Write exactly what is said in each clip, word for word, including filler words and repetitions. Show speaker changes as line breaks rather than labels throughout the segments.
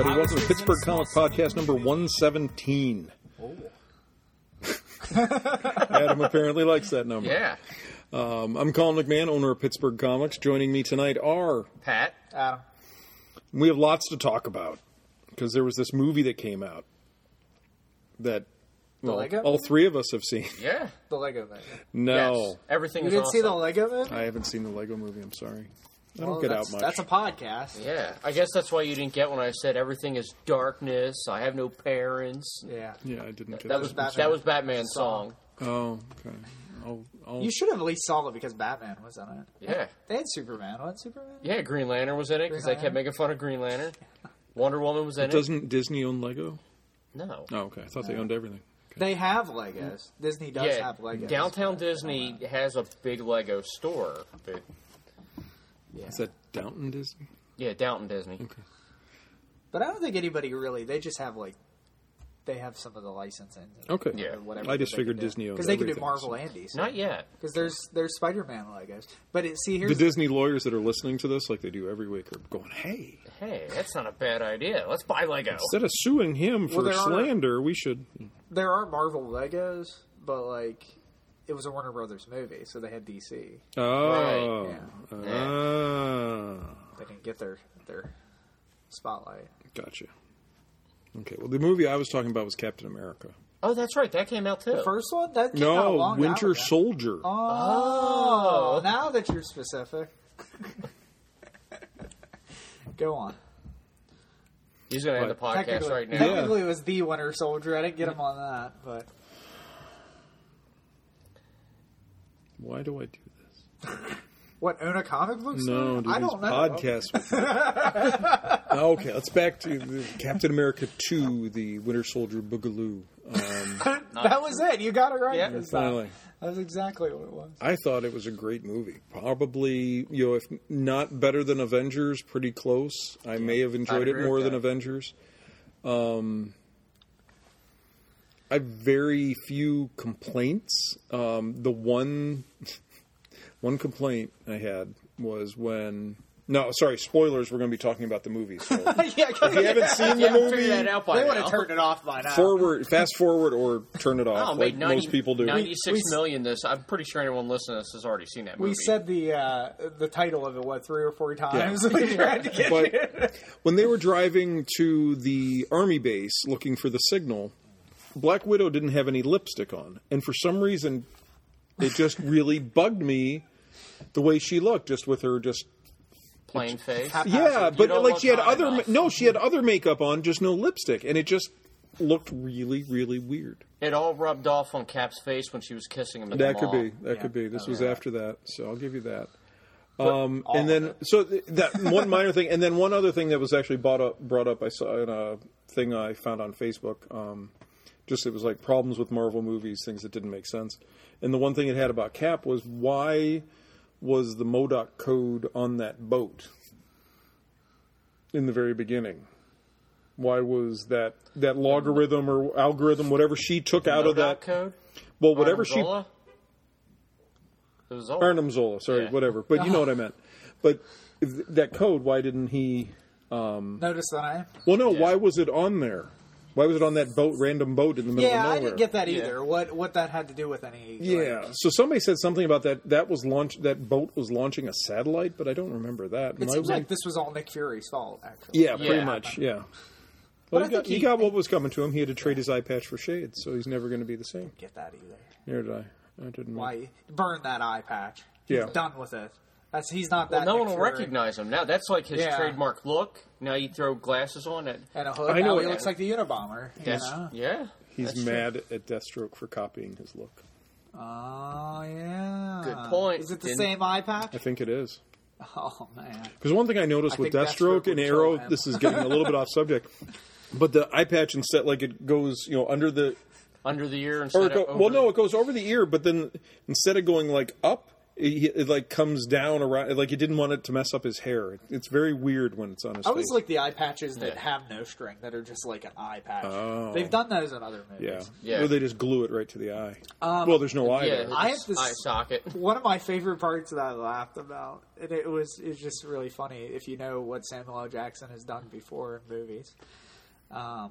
everybody. Welcome to Pittsburgh Comic Podcast number one seventeen. Oh. Adam apparently likes that number.
Yeah.
Um, I'm Colin McMahon, owner of Pittsburgh Comics. Joining me tonight are...
Pat.
Adam.
We have lots to talk about, because there was this movie that came out that well,
Lego
all
movie?
three of us have seen.
Yeah.
The Lego movie.
No.
Yes. Everything
You
is
didn't
awesome.
see the Lego movie?
I haven't seen the Lego movie, I'm sorry. I don't
Well,
get
that's,
out much.
That's a podcast.
Yeah. I guess that's why you didn't get when I said everything is darkness, I have no parents.
Yeah.
Yeah, I didn't get
That was
Batman.
that was Batman's song.
Oh, okay. I'll, I'll...
You should have at least saw it because Batman was in it.
Yeah.
They had Superman. What, Superman?
Yeah, Green Lantern was in it because they
Green
kept
Lantern.
making fun of Green Lantern. Wonder Woman was in it.
Doesn't Disney own Lego?
No.
Oh, okay. I thought they owned everything.
They have Legos. Disney does
Yeah,
have Legos.
Downtown Disney has a big Lego store. But,
Yeah.
Is that Downton Disney?
yeah, Downton Disney.
Okay.
But I don't think anybody really, they just have like, they have some of the licensing.
Okay.
Yeah.
Or whatever
I just
they
figured
can do.
Disney owned
Because they can do
everything,
Marvel
so-
and D C.
Not yet.
Because there's, there's Spider-Man Legos. But it, see, here's
The Disney lawyers that are listening to this, like they do every week, are going, hey,
Hey, that's not a bad idea. Let's buy Lego.
instead of suing him for
Well, there are-
slander, we should...
there are Marvel Legos, but like, it was a Warner Brothers movie, so they had D C.
Oh.
Right.
Yeah.
Ah.
They didn't get their their spotlight.
Gotcha. Okay, well, the movie I was talking about was Captain America.
Oh, that's right. That came out too.
The first one? That came out a
No,
long
Winter
time ago.
Soldier.
Oh, now that you're specific. Go on.
He's going to end the
But-
podcast
Technically,
right now.
technically it was the Winter Soldier. I didn't get him on that, but
Why do I do this?
what, own a comic book store?
No, do
I
these
don't know.
podcasts. with- okay, let's back to the Captain America two, the Winter Soldier Boogaloo. Um,
That was it. You got it right.
Yeah.
this time.
finally.
That was exactly what it was.
I thought it was a great movie. Probably, you know, if not better than Avengers, pretty close. I may have enjoyed
I'd
it
agree
more
with
than
that.
Avengers. Um, I have very few complaints. Um, the one, one complaint I had was when. No, sorry, spoilers. We're going to be talking about the movie. So
yeah,
if you haven't seen the
Yeah, figure
movie,
that out by
they would
now.
have turned it off by now.
forward, fast forward, or turn it off,
Oh,
like
made ninety,
most people do.
ninety-six
We- we-
million this. I'm pretty sure anyone listening to this has already seen that movie.
We said the uh, the title of it what three or four times. We tried to get
But
you.
when they were driving to the army base looking for the signal, Black Widow didn't have any lipstick on. And for some reason, it just really bugged me the way she looked, just with her just...
Plain face.
Yeah,
You
but
don't
like
look
she had
hot
other...
enough.
No, she had other makeup on, just no lipstick. And it just looked really, really weird.
It all rubbed off on Cap's face when she was kissing him at
That
the
could
mall.
be. That
Yeah.
could be. This
Oh,
was
yeah.
after that, so I'll give you that. Um,
all
and then,
of it.
so th- that one minor thing, and then one other thing that was actually brought up, brought up I saw in a thing I found on Facebook. Um, just it was like problems with Marvel movies, things that didn't make sense. And the one thing it had about Cap was why was the M O D O K code on that boat in the very beginning? Why was that that logarithm or algorithm, whatever she took out of that?
code?
Well, whatever she.
Arnim Zola? It was Zola.
Arnim Zola, sorry,
Yeah.
whatever. But you know what I meant. But if that code, why didn't he...
Notice that I.
Well, no,
Yeah.
why was it on there? Why was it on that boat, random boat in the middle
Yeah,
of
I
nowhere?
didn't get that
Yeah.
either. What what that had to do with any?
Yeah,
like-
so somebody said something about that. That was launch. That boat was launching a satellite, but I don't remember that.
it
Why
seems
was
like
it-
this was all Nick Fury's fault. Actually.
yeah, pretty
Yeah.
much. Yeah.
But
Well,
I
he got,
think
he
he-
got what was coming to him. He had to trade his eye patch for shades, so he's never going to be the same.
Get that either.
Neither did I. I didn't.
Why burn that eye patch? He's
Yeah.
done with it. That's he's not
Well,
that.
no
Nick
one will
Fury.
recognize him now. That's like his
Yeah.
trademark look. Now you throw glasses on it.
And a hood.
I know
now he
it.
looks like the Unabomber. You
That's
know?
yeah.
He's
that's true.
mad at Deathstroke for copying his look.
Oh yeah.
Good point.
Is it the
Didn't-
same eye patch?
I think it is.
Oh man.
Because one thing I noticed
I
with
think Deathstroke
Deathstroke and
would
Arrow,
kill him.
this is getting a little bit off subject, but the eye patch instead, like it goes, you know, under the,
Under the ear
or
instead
it go,
of over
well, no, it goes over the ear, but then instead of going like up, it, it like comes down around. Like he didn't want it to mess up his hair. It's very weird when it's on his
I
face.
always like the eye patches that
Yeah.
have no string, that are just like an eye patch.
Oh.
They've done those in other
yeah.
movies.
Yeah.
Or they just glue it right to the eye.
Um,
well, there's no eye
Yeah,
there.
I
it's
have this-
eye socket.
One of my favorite parts that I laughed about, and it was it was just really funny if you know what Samuel L. Jackson has done before in movies. Um,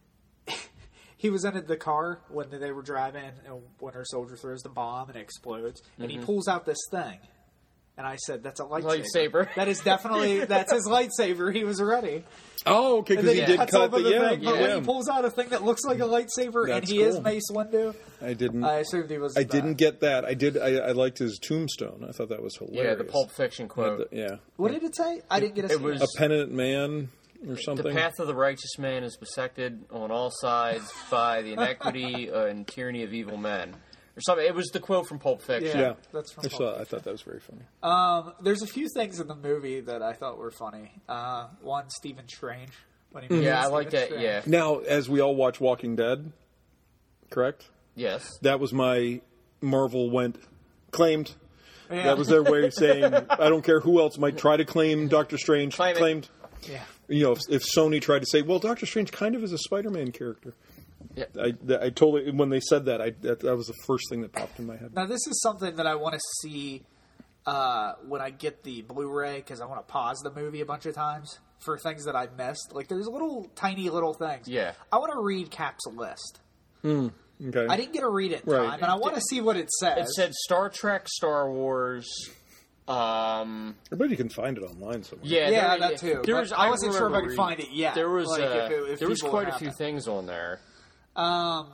he was in the car when they were driving, and Winter Soldier throws the bomb and it explodes, and
Mm-hmm.
he pulls out this thing. And I said, "That's a lightsaber.
Lightsaber.
That is definitely that's his lightsaber. He was ready."
Oh, okay,
And
because
then
he
he
did
cuts
cut
open
the
the
yeah,
thing, but
yeah.
when he pulls out a thing that looks like a lightsaber, and
That's
he is
cool.
Mace Windu,
I didn't.
I assumed he was.
I
that.
didn't get that. I did. I, I liked his tombstone. I thought that was hilarious.
Yeah, the Pulp Fiction quote.
The- yeah,
What did it say? I didn't get a.
It
see
was-
a penitent man or
The
something.
path of the righteous man is bisected on all sides by the inequity uh, and tyranny of evil men. Or something. It was the quote from Pulp Fiction.
yeah,
that's from
I
Pulp
saw. I thought that was very funny.
Um, there's a few things in the movie that I thought were funny. Uh, one, Stephen Strange. When he
Yeah, I
meets
like
Stephen
that.
Strange.
Yeah.
Now, as we all watch Walking Dead, correct?
Yes.
That was my Marvel went claimed.
Yeah.
That was their way of saying I don't care who else might try to claim Doctor Strange.
Claim it.
claimed.
Yeah.
You know, if, if Sony tried to say, well, Doctor Strange kind of is a Spider-Man character.
Yeah.
I, I totally when they said that, I that, that was the first thing that popped in my head.
Now, this is something that I want to see uh, when I get the Blu-ray, because I want to pause the movie a bunch of times for things that I missed. Like, there's little, tiny little things.
Yeah.
I want to read Cap's list.
Okay.
I didn't get to read it in
Right.
time, and I want to see what it says.
It said Star Trek, Star Wars. Um,
I bet you can find it online somewhere.
yeah,
Yeah,
there-
that too,
There
but
was,
I wasn't sure if I
remember
could find it yet,
There was
like,
uh,
if it- if
there was
people
quite
would
a few
have it.
things on there.
Um,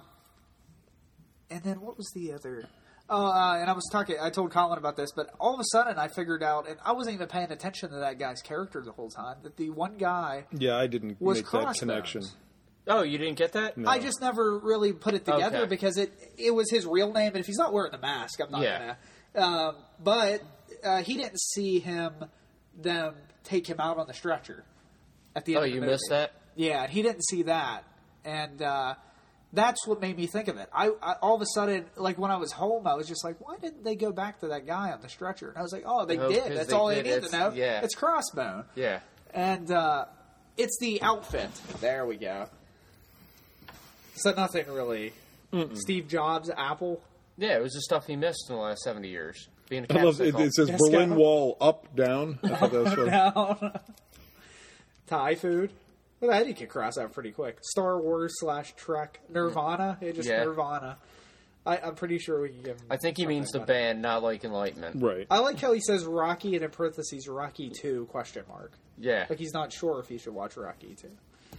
and then what was the other? Oh, uh, and I was talking. I told Colin about this, but all of a sudden I figured out, and I wasn't even paying attention to that guy's character the whole time. That the one guy,
Yeah, I didn't
Was
make that
Crossbones.
connection.
Oh, you didn't get that?
No.
I just never really put it together
Okay.
because it it was his real name, and if he's not wearing the mask, I'm not
Yeah.
gonna. Um, but uh, he didn't see him them take him out on the stretcher at the end.
Oh,
of the
you
movie.
missed that?
Yeah, and he didn't see that, and uh, that's what made me think of it. I, I all of a sudden, like when I was home, I was just like, "Why didn't they go back to that guy on the stretcher?" And I was like, "Oh, they
Oh,
did.
'cause
That's
they
all
did.
they need
It's-
to know.
yeah.
It's Crossbone,
Yeah.
and uh, it's the outfit." There we go. So nothing really. Steve Jobs, Apple.
Yeah, it was the stuff he missed in the last seventy years. Being a
I love it.
capsicle.
It says
Yes,
Berlin
go.
Wall up down. I thought that was funny.
Down. Thai food. Well, that you could cross out pretty quick. Star Wars slash Trek. Nirvana. Yeah, just
Yeah.
Nirvana. I, I'm pretty sure we can give him
I think he means the
something better.
band, not like Enlightenment.
Right.
I like how he says Rocky and in parentheses Rocky two question mark.
Yeah.
Like he's not sure if he should watch Rocky two.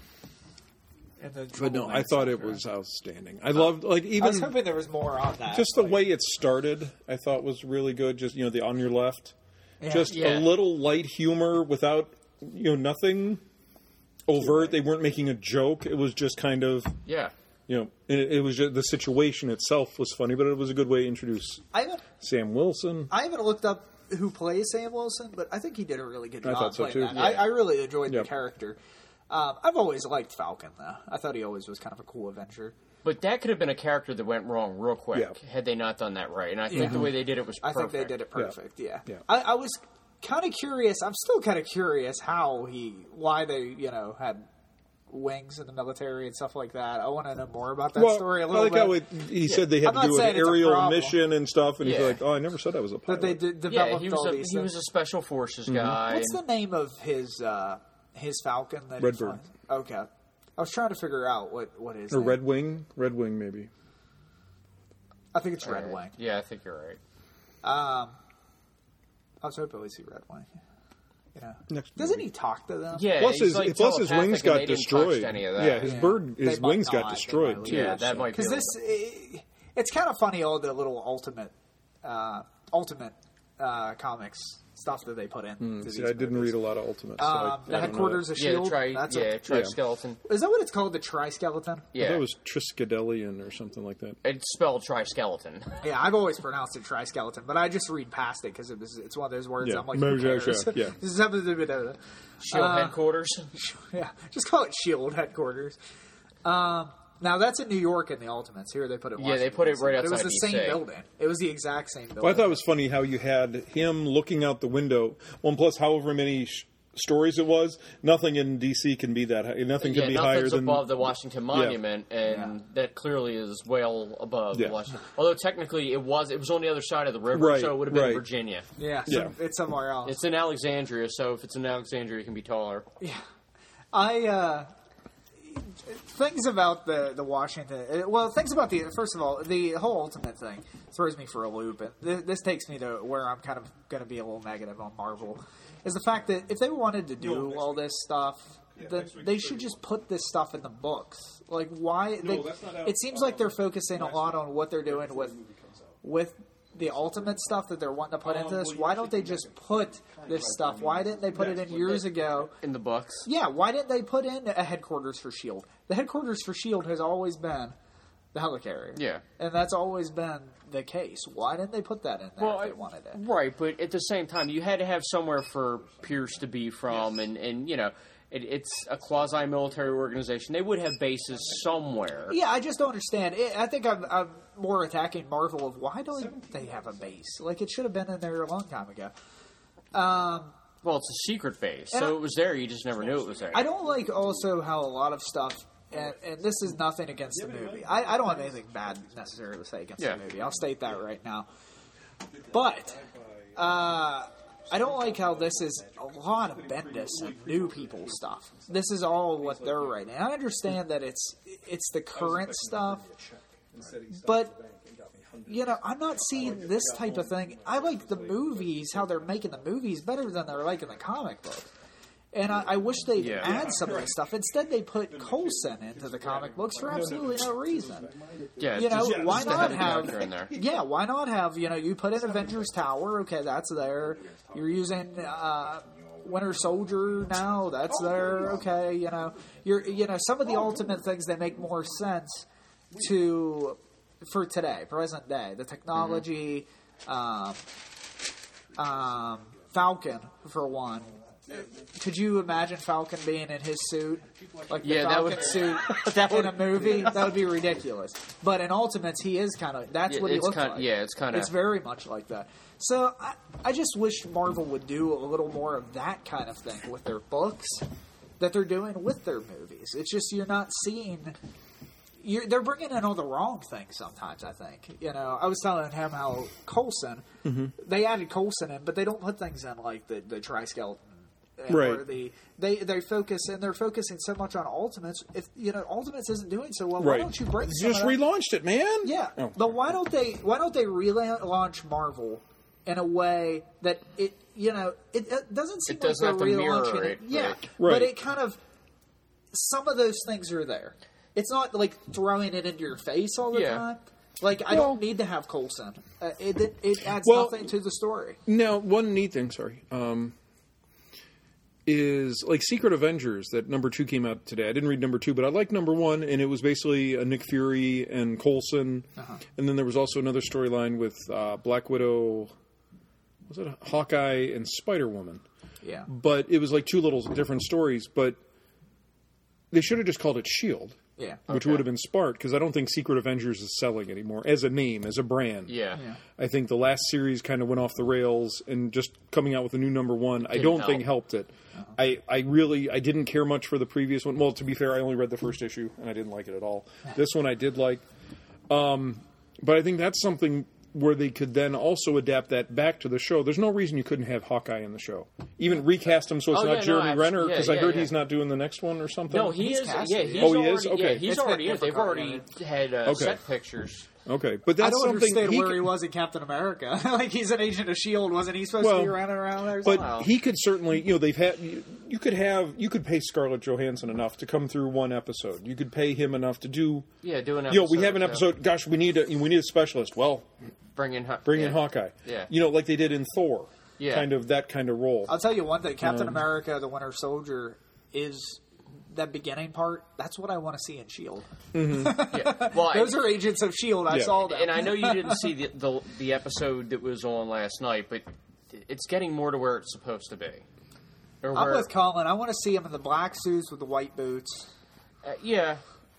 And then
But no,
Trouble
I
Nights
thought it
after.
was outstanding. I loved like
I
even
was hoping there was more on that.
just the
like-
way it started. I thought was really good. Just you know the on your left,
Yeah.
just
Yeah.
a little light humor without you know nothing overt. They weren't making a joke. It was just kind of
Yeah.
you know it, it was just the situation itself was funny, but it was a good way to introduce
I haven't,
Sam Wilson.
I haven't looked up who plays Sam Wilson, but I think he did a really good
I
job
thought so,
playing
too.
that.
Yeah.
I, I really enjoyed
Yep.
the character. Um, I've always liked Falcon, though. I thought he always was kind of a cool Avenger.
But that could have been a character that went wrong real quick
Yeah.
had they not done that right. And I think
Yeah.
the way they did it was
I
perfect.
think they did it perfect. Yeah,
Yeah.
I, I was kind of curious. I'm still kind of curious how he, why they, you know, had wings in the military and stuff like that. I want to know more about that
Well,
story a
I
little
like
bit.
how it, he said they had
I'm
to
not
do an
saying it's a
aerial
problem.
mission and stuff, and he's
Yeah.
like, "Oh, I never said I was a pilot."
that they did
Yeah,
developed
he was
all
a
these
he
things.
was a special forces
Mm-hmm.
guy.
What's the
and-
name of his uh, his Falcon? That he
Redbird.
flies? Okay, I was trying to figure out what what is
or Red Wing, Red Wing maybe.
I think it's Red
Right.
Wing.
Yeah, I think you're right.
Um, I was hoping we see Red Wing. You know,
Next
doesn't
movie.
he talk to them?
Yeah,
Plus
he's
his
like
plus his wings
telepathic and
got
they didn't
destroyed.
touch any of that.
Yeah, his
Yeah.
bird, his
They might
wings
not,
got
they
destroyed
might
too.
Yeah, that
so-
might be
Because
a
this,
little-
eh, it's kind of funny all the little ultimate, uh, ultimate uh, comics stuff that they put in. to
Hmm, See,
these
I didn't
movies.
read a lot of Ultimates. So
Um,
I,
the
I don't know
headquarters
that.
of
yeah,
Shield.
the tri,
That's
yeah,
a,
tri-skeleton.
is that what it's called? The tri-skeleton?
Yeah,
That was Triskelion or something like that.
it's spelled tri-skeleton.
Yeah, I've always pronounced it tri-skeleton, but I just read past it because it was, it's one of those words
Yeah.
I'm like,
Yeah,
who
yeah,
cares?
yeah.
Shield
Uh,
headquarters.
Yeah, just call it Shield headquarters. Um, now that's in New York in the Ultimates. Here they put it. In
Yeah, they
Washington,
put it
D C,
right
but
outside
It was the
D C.
same building. It was the exact same building.
Well, I thought it was funny how you had him looking out the window. One plus however many sh- stories it was. Nothing in D C can be that high. Nothing can
yeah,
be higher
nothing's
than
above the Washington Monument, and
Yeah.
that clearly is well above
Yeah.
Washington. Although technically it was it was on the other side of the river,
Right,
so it would have been
right.
Virginia.
yeah,
Yeah.
some, it's somewhere else.
It's in Alexandria, so if it's in Alexandria, it can be taller.
Yeah, I uh, things about the the Washington. uh, Well, things about the first of all, the whole Ultimate thing throws me for a loop, and th- this takes me to where I'm kind of going to be a little negative on Marvel. Is the fact that if they wanted to do all this stuff, then they should just put this stuff in the books. Like, why? They,
that's not out-
it seems like they're focusing a lot on what they're doing with with the Ultimate stuff that they're wanting to put into this. Why don't they just put this stuff? Why didn't they put it in years ago?
In the books.
Yeah, why didn't they put in a headquarters for S H I E L D? The headquarters for S H I E L D has always been the helicarrier.
Yeah.
And that's always been the case. Why didn't they put that in there
Well,
if
I-
they wanted it?
Right, but at the same time, you had to have somewhere for Pierce to be from, and, and you know, it, it's a quasi-military organization. They would have bases somewhere.
Yeah, I just don't understand. It, I think I'm, I'm more attacking Marvel of why don't they have a base? Like, it should have been in there a long time ago. Um,
Well, it's a secret base,
And
so
I-
it was there. You just never knew it was there.
I don't like also how a lot of stuff, and, and this is nothing against the movie. I, I don't have anything bad necessarily to say against
Yeah.
the movie. I'll state that right now. But uh, I don't like how this is a lot of Bendis and new people stuff. This is all what they're writing. I understand that it's it's the current stuff, but you know, I'm not seeing this type of thing. I like the movies, how they're making the movies better than they're liking the comic book. And I, I wish they'd
Yeah.
add some of this stuff. Instead, they put Coulson into the comic books for absolutely no reason.
yeah,
You know,
just,
why
just to
not
have a
have?
character in there.
Yeah, why not have? You know, you put in Avengers Tower. Okay, that's there. You're using uh, Winter Soldier now. That's there. Okay, you know, you're you know some of the Ultimate things that make more sense to for today, present day. The technology, um, um, Falcon for one. Could you imagine Falcon being in his suit, like the
Yeah, that
Falcon
would-
suit
that
in
would-
a movie? That would be ridiculous. But in Ultimates, he is kind of. That's
Yeah,
what he
it's
looks
kind-
like.
yeah, it's kinda-
It's very much like that. So I, I just wish Marvel would do a little more of that kind of thing with their books that they're doing with their movies. It's just you're not seeing. You're, they're bringing in all the wrong things sometimes. I think you know. I was telling him how Coulson.
Mm-hmm.
They added Coulson in, but they don't put things in like the the triskeleton. And
Right.
Or the they they focus and they're focusing so much on Ultimates. If you know Ultimates isn't doing so well, why
Right.
don't you bring some
Just
of that-
relaunched it, man.
Yeah,
Oh.
but why don't they? Why don't they relaunch Marvel in a way that it you know it, it doesn't seem
It doesn't
like they're
have to mirror
relaunching
it,
Yeah,
like-
Right.
but it kind of some of those things are there. It's not like throwing it into your face all the
Yeah.
time. Like I
Well-
don't need to have Coulson. Uh, it, it it adds
Well-
nothing to the story.
Now, one neat thing, sorry, um, is like Secret Avengers. That number two came out today. I didn't read number two, but I liked number one, and it was basically a Nick Fury and Coulson,
Uh-huh.
and then there was also another storyline with uh, Black Widow. Was it Hawkeye and Spider Woman?
Yeah,
But it was like two little different stories. But they should have just called it Shield.
yeah.
Which
Okay.
would have been smart, because I don't think Secret Avengers is selling anymore as a name, as a brand.
Yeah.
Yeah.
I think the last series kind of went off the rails, and just coming out with a new number one, I
Didn't
don't
help.
think helped it. I, I really I didn't care much for the previous one. Well, to be fair, I only read the first issue, and I didn't like it at all. This one I did like, um, but I think that's something where they could then also adapt that back to the show. There's no reason you couldn't have Hawkeye in the show. Even recast him so it's
Oh,
not
yeah, no,
Jeremy
abs-
Renner,
yeah,
because I
yeah,
heard
yeah.
he's not doing the next one or something.
No, he
He's
is.
cast,
Yeah,
yeah.
he's
Oh, he
already,
is? Okay.
Yeah, he's
It's been
already in. They've
difficult,
already had uh,
Okay.
set pictures.
Okay, but
I
that's
don't
something
understand
he
where
could-
he was in Captain America. Like he's an agent of Shield, wasn't he supposed
Well,
to be running around there?
But
somehow?
he could certainly, you know, they've had. You, you could have, you could pay Scarlett Johansson enough to come through one episode. You could pay him enough to do.
Yeah, do an
You know, we
episode
have an
or two.
episode. Gosh, we need a we need a specialist. Well,
Bring in, Haw-
bring
yeah.
in Hawkeye.
Yeah.
You know, like they did in Thor.
Yeah.
Kind of that kind of role.
I'll tell you one thing: Captain
Um,
America, the Winter Soldier, is that beginning part. That's what I want to see in Shield.
Yeah. Well,
Those
I,
are agents of Shield. I
Yeah.
saw them.
and I know you didn't see the, the the episode that was on last night, but it's getting more to where it's supposed to be. Or
I'm
where-
with Colin. I want to see him in the black suits with the white boots.
uh, yeah.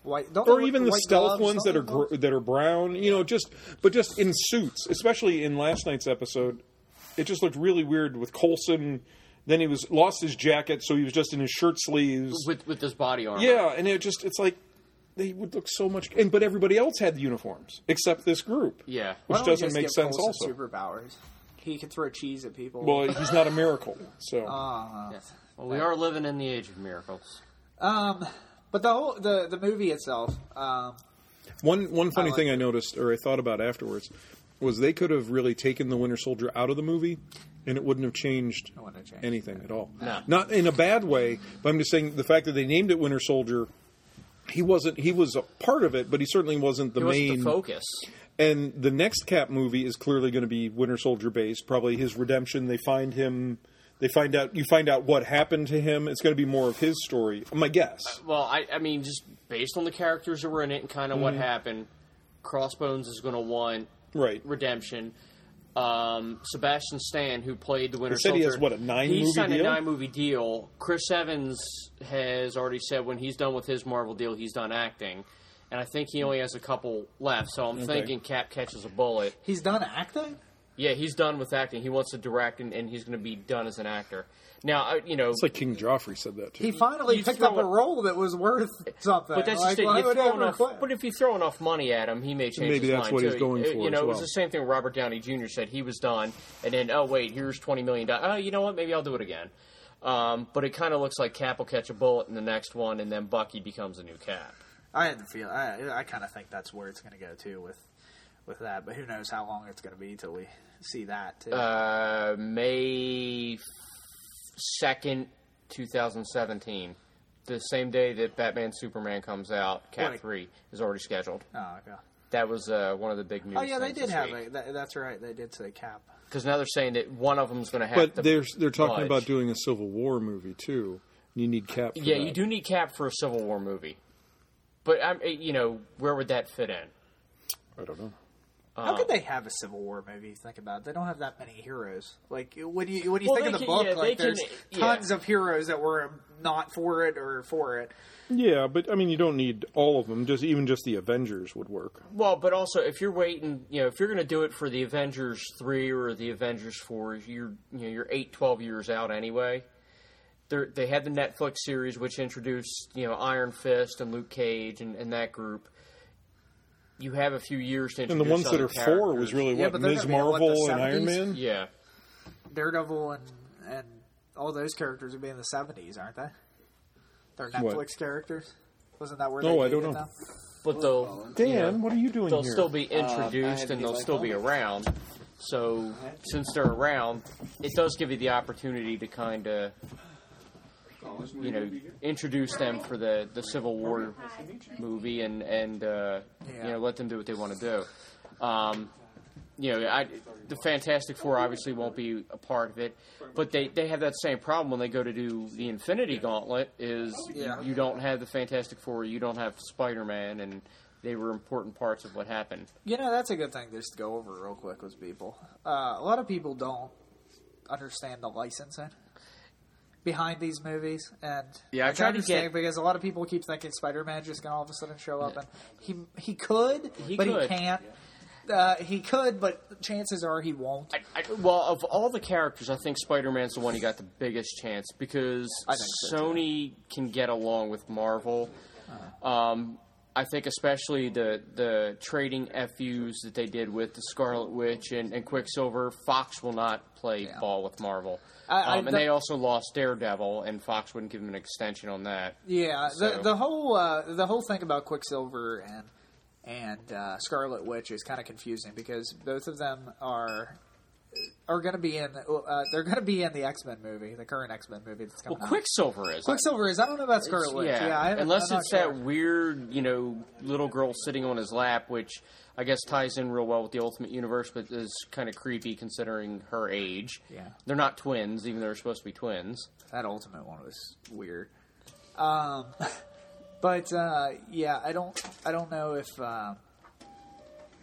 white, don't
or
they
even
wear
the
white
stealth
gloves?
ones
Don't
that are
they
gr-
gloves?
that are brown. You know, just but just in suits, especially in last night's episode, it just looked really weird with Coulson. Then he was lost his jacket, so he was just in his shirt sleeves
with with this body armor.
Yeah, and it just it's like they would look so much. And but everybody else had the uniforms except this group.
Yeah.
Why
which
don't we
doesn't
just
make
give
sense.
Coulson
Also,
superpowers. He can throw cheese at people.
well, he's not a miracle, so
uh,
Yes. Well, we are living in the age of miracles.
um, but the whole the the movie itself, um,
one one funny
I like
thing I
it.
noticed or I thought about afterwards was they could have really taken the Winter Soldier out of the movie, and it wouldn't have changed
wouldn't have changed
anything at all.
No.
Not in a bad way, but I'm just saying the fact that they named it Winter Soldier. He wasn't. He was a part of it, but he certainly wasn't the
It wasn't
main
the focus.
And the next Cap movie is clearly going to be Winter Soldier based. Probably his redemption. They find him. They find out. You find out what happened to him. It's going to be more of his story. My guess.
Well, I, I mean, just based on the characters that were in it and kind of
Mm-hmm.
what happened, Crossbones is going to want
Right.
redemption. Um, Sebastian Stan, who played the Winter
He said he
Soldier,
has, what, a nine
he
movie
signed
deal?
a nine movie deal. Chris Evans has already said when he's done with his Marvel deal, he's done acting, and I think he only has a couple left. So I'm
Okay.
thinking Cap catches a bullet.
he's done acting.
Yeah, he's done with acting. He wants to direct, and, and he's going to be done as an actor. Now, I- you know,
It's like King Joffrey said that too.
He finally
You
picked
throw
up a
it-
role that was worth something.
but that's
like,
just it.
why
You
would
throw
ever
enough,
quit?
but if you throw enough money at him, he may change
Maybe
his
that's
mind
what he's
too.
going
Uh,
for
You know,
as
it was
well.
the same thing Robert Downey Junior said. He was done, and then oh wait, here's twenty million dollars. Oh, you know what? Maybe I'll do it again. Um, but it kind of looks like Cap will catch a bullet in the next one, and then Bucky becomes a new Cap.
I had the feel. I I kind of think that's where it's going to go too with with that. But who knows how long it's going to be till we see that too.
Uh, May second, two thousand seventeen. The same day that Batman Superman comes out, Cap
What?
three is already scheduled.
oh, okay.
That was uh, one of the big news.
Oh yeah, they
things
did
this
have
week.
a. That, that's right. They did say Cap.
Because now they're saying that one of them's going to have
but
to
they're they're talking
budge.
about doing a Civil War movie too. You need Cap. For
Yeah,
that.
you do need Cap for a Civil War movie. But, I'm, you know, where would that fit in?
I don't know.
How
Um,
could they have a Civil War movie? Think about it. They don't have that many heroes. Like when you when you
Well,
think of
they
the
can-
book,
yeah,
like
they can-
there's
yeah.
tons of heroes that were not for it or for it.
Yeah, but I mean, you don't need all of them. Just even just the Avengers would work.
Well, but also, if you're waiting, you know, if you're going to do it for the Avengers three or the Avengers four, you're, you know, you're eight, twelve years out anyway. They're, they had the Netflix series, which introduced, you know, Iron Fist and Luke Cage and, and that group. You have a few years to
And
introduce
the ones that
other
are four
characters.
was really
Yeah,
what
but they're
Miz
gonna be in, what, the
Marvel and Iron
seventies?
Man.
Yeah.
Daredevil and and all those characters would be in the seventies, aren't they? They're Netflix
What?
characters. Wasn't that where?
Oh,
they
I don't
dated
know.
them?
But they'll,
Dan,
you know,
what are you doing
they'll
here?
still be
Uh, I
introduced
had to
and
get
they'll
my
still be
phone.
around. So since they're around, it does give you the opportunity to kind of, you know, introduce them for the, the Civil War movie and and uh,
Yeah.
you know let them do what they want to do. Um, you know, I, the Fantastic Four obviously won't be a part of it, but they, they have that same problem when they go to do the Infinity Gauntlet. Is
Yeah.
you, you don't have the Fantastic Four, you don't have Spider-Man, and they were important parts of what happened.
You know, that's a good thing just to go over real quick with people. Uh, a lot of people don't understand the licensing behind these movies, and
Yeah, I
I
tried to
understand
get-
because a lot of people keep thinking Spider-Man just gonna all of a sudden show up, and he he could,
He
but
could.
he can't. Uh, he could, but chances are he won't.
I, I, well, of all the characters, I think Spider-Man's the one you got the biggest chance because
I think so,
Sony can get along with Marvel. Um, I think especially the the trading F Us that they did with the Scarlet Witch and, and Quicksilver, Fox will not play
Yeah.
ball with Marvel.
I- I-
um, and
the-
they also lost Daredevil, and Fox wouldn't give them an extension on that.
Yeah,
So-
the the whole uh, the whole thing about Quicksilver and and uh, Scarlet Witch is kind of confusing because both of them are are going to be in uh, they're going to be in the X-Men movie, the current X-Men movie that's coming
Well,
out.
Quicksilver is.
Quicksilver is. I don't know about
It's-
Scarlet Witch. Yeah, I haven't-
unless
I'm not
it's
sure.
that weird, you know, little girl sitting on his lap, which I guess ties in real well with the Ultimate Universe, but is kind of creepy considering her age.
Yeah.
They're not twins, even though they're supposed to be twins.
That Ultimate one was weird. Um, but uh, yeah, I don't I don't know if uh,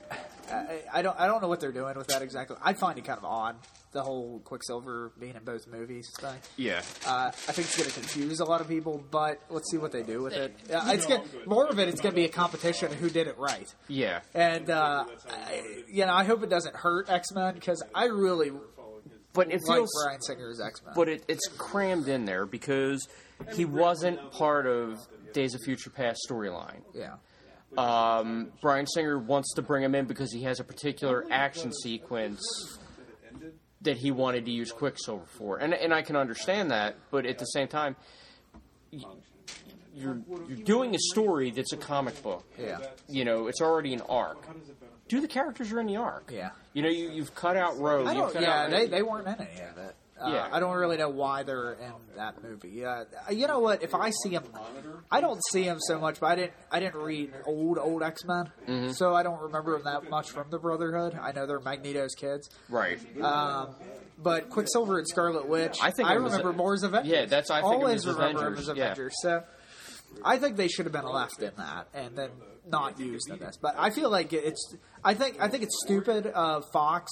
I, I don't I don't know what they're doing with that exactly. I find it kind of odd, the whole Quicksilver being in both movies thing.
Yeah.
Uh, I think it's going to confuse a lot of people, but let's see what they do with it. Uh, it's gonna, more of it, it's going to be a competition of who did it right.
Yeah.
And, uh, I, you know, I hope it doesn't hurt X-Men, because I really
But it
like
feels,
Bryan Singer's X-Men.
but it, it's crammed in there because he wasn't part of Days of Future Past storyline.
Yeah.
Um, Bryan Singer wants to bring him in because he has a particular action sequence that he wanted to use Quicksilver for, and and I can understand that, but at the same time, you're you're doing a story that's a comic book.
Yeah.
You know, it's already an arc. Do the characters are in the arc.
Yeah.
You know, you, you've cut out Rogue.
I
You've
don't,
cut
yeah,
out
they, they weren't in any of it. Uh,
Yeah.
I don't really know why they're in that movie. Uh, you know what? If I see him, I don't see him so much. But I didn't. I didn't read old old X Men,
Mm-hmm.
so I don't remember him that much from the Brotherhood. I know they're Magneto's kids,
right.
um, but Quicksilver and Scarlet Witch.
I think
I
it was
remember
a-
more as Avengers.
Yeah, that's- I think it
always
was
remember
Avengers,
him as
yeah.
Avengers. So I think they should have been left in that and then not used in this. But I feel like it's. I think I think it's stupid of Fox,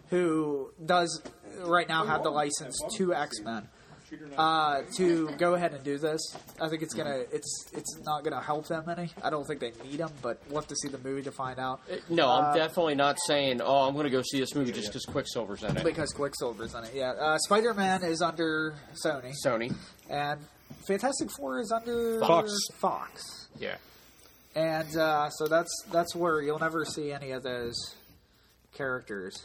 who does right now have the license to X Men, uh, to go ahead and do this. I think it's gonna. It's it's not gonna help them any. I don't think they need them, but we'll have to see the movie to find out.
No, I'm
Uh,
definitely not saying, oh, I'm going to go see this movie just because Quicksilver's in it.
Because Quicksilver's on it. Yeah, uh, Spider Man is under Sony,
Sony.
and Fantastic Four is under
Fox.
Fox.
Yeah.
And uh, so that's that's where you'll never see any of those characters.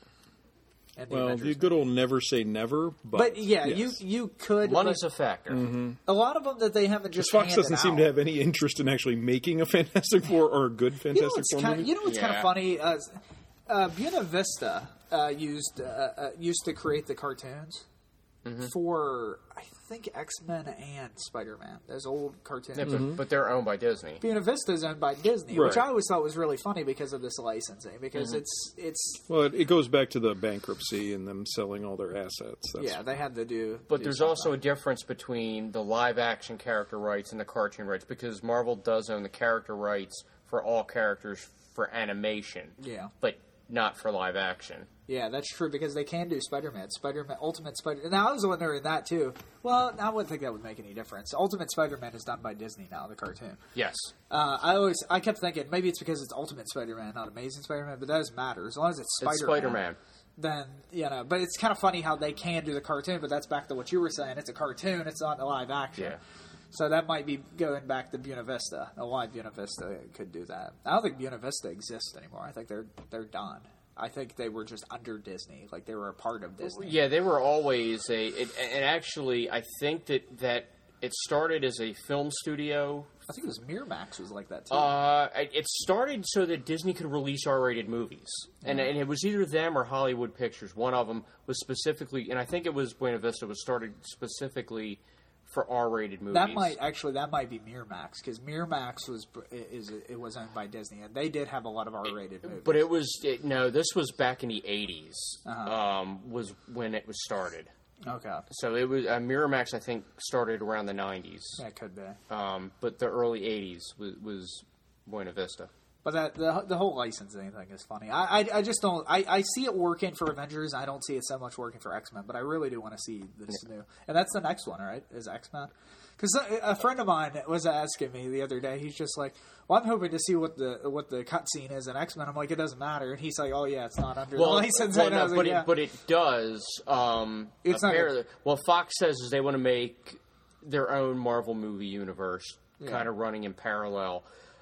in the
Well,
Avengers.
the good old never say never, but,
But yeah,
yes.
you you could.
Money's
but
a factor.
a lot of them that they haven't just.
Fox
handed
doesn't seem
out.
to have any interest in actually making a Fantastic Four or a good
You know
Fantastic
what's
Four
kind
movie.
you know what's kind
Yeah.
of funny? Uh, uh, Buena Vista uh, used uh, uh, used to create the cartoons
Mm-hmm.
for I think X Men and Spider Man. Those old cartoons.
Yeah, but, but they're owned by Disney.
Buena Vista is owned by Disney, which
Right.
I always thought was really funny because of this licensing. Because
Mm-hmm.
it's it's
Well, it, it goes back to the bankruptcy and them selling all their assets. That's,
yeah, they had to do.
But
do
there's
something.
also a difference between the live action character rights and the cartoon rights because Marvel does own the character rights for all characters for animation.
Yeah.
But not for live action.
Yeah, that's true because they can do Spider-Man, Spider-Man, Ultimate Spider. Now I was wondering that too. Well, I wouldn't think that would make any difference. Ultimate Spider-Man is done by Disney now, the cartoon.
Yes.
Uh, I always, I kept thinking maybe it's because it's Ultimate Spider-Man, not Amazing Spider-Man, but that doesn't matter as long as it's Spider-Man.
It's Spider-Man.
Then you know, but it's kind of funny how they can do the cartoon, but that's back to what you were saying. It's a cartoon; it's not a live action.
Yeah.
So that might be going back to Buena Vista. A live Buena Vista could do that. I don't think Buena Vista exists anymore. I think they're they're done. I think they were just under Disney, like they were a part of Disney.
Yeah, they were always a. It, and actually, I think that, that it started as a film studio.
I think it was Miramax was like that too.
Uh, it it started so that Disney could release R-rated movies, and and it was either them or Hollywood Pictures. One of them was specifically, and I think it was Buena Vista was started specifically for R-rated movies.
that might actually that might be Miramax because Miramax was is it was owned by Disney and they did have a lot of R-rated movies.
But it was it, no. This was back in the eighties.
Uh-huh.
Um, was when it was started.
okay,
So it was uh, Miramax. I think started around the nineties.
that could be.
Um, but the early eighties was, was Buena Vista.
But that the the whole licensing thing is funny. I I, I just don't. I, I see it working for Avengers. I don't see it so much working for X Men. But I really do want to see this new. And that's the next one, right? Is X Men? Because a, a friend of mine was asking me the other day. He's just like, "Well, I'm hoping to see what the what the cutscene is in X Men." I'm like, "It doesn't matter." And he's like, "Oh yeah, it's not under the license."
well,
And I
no,
was like,
but
yeah.
it, but it does. Um,
It's not
apparently, well, Fox says is they want to make their own Marvel movie universe,
Yeah.
kind of running in parallel.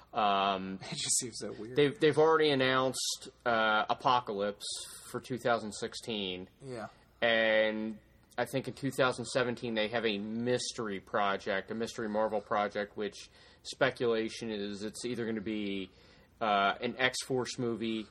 Um,
It just seems so weird.
they've they've already announced uh, Apocalypse for two thousand sixteen,
yeah.
and I think in two thousand seventeen they have a mystery project, a mystery Marvel project, which speculation is it's either going to be uh, an X-Force movie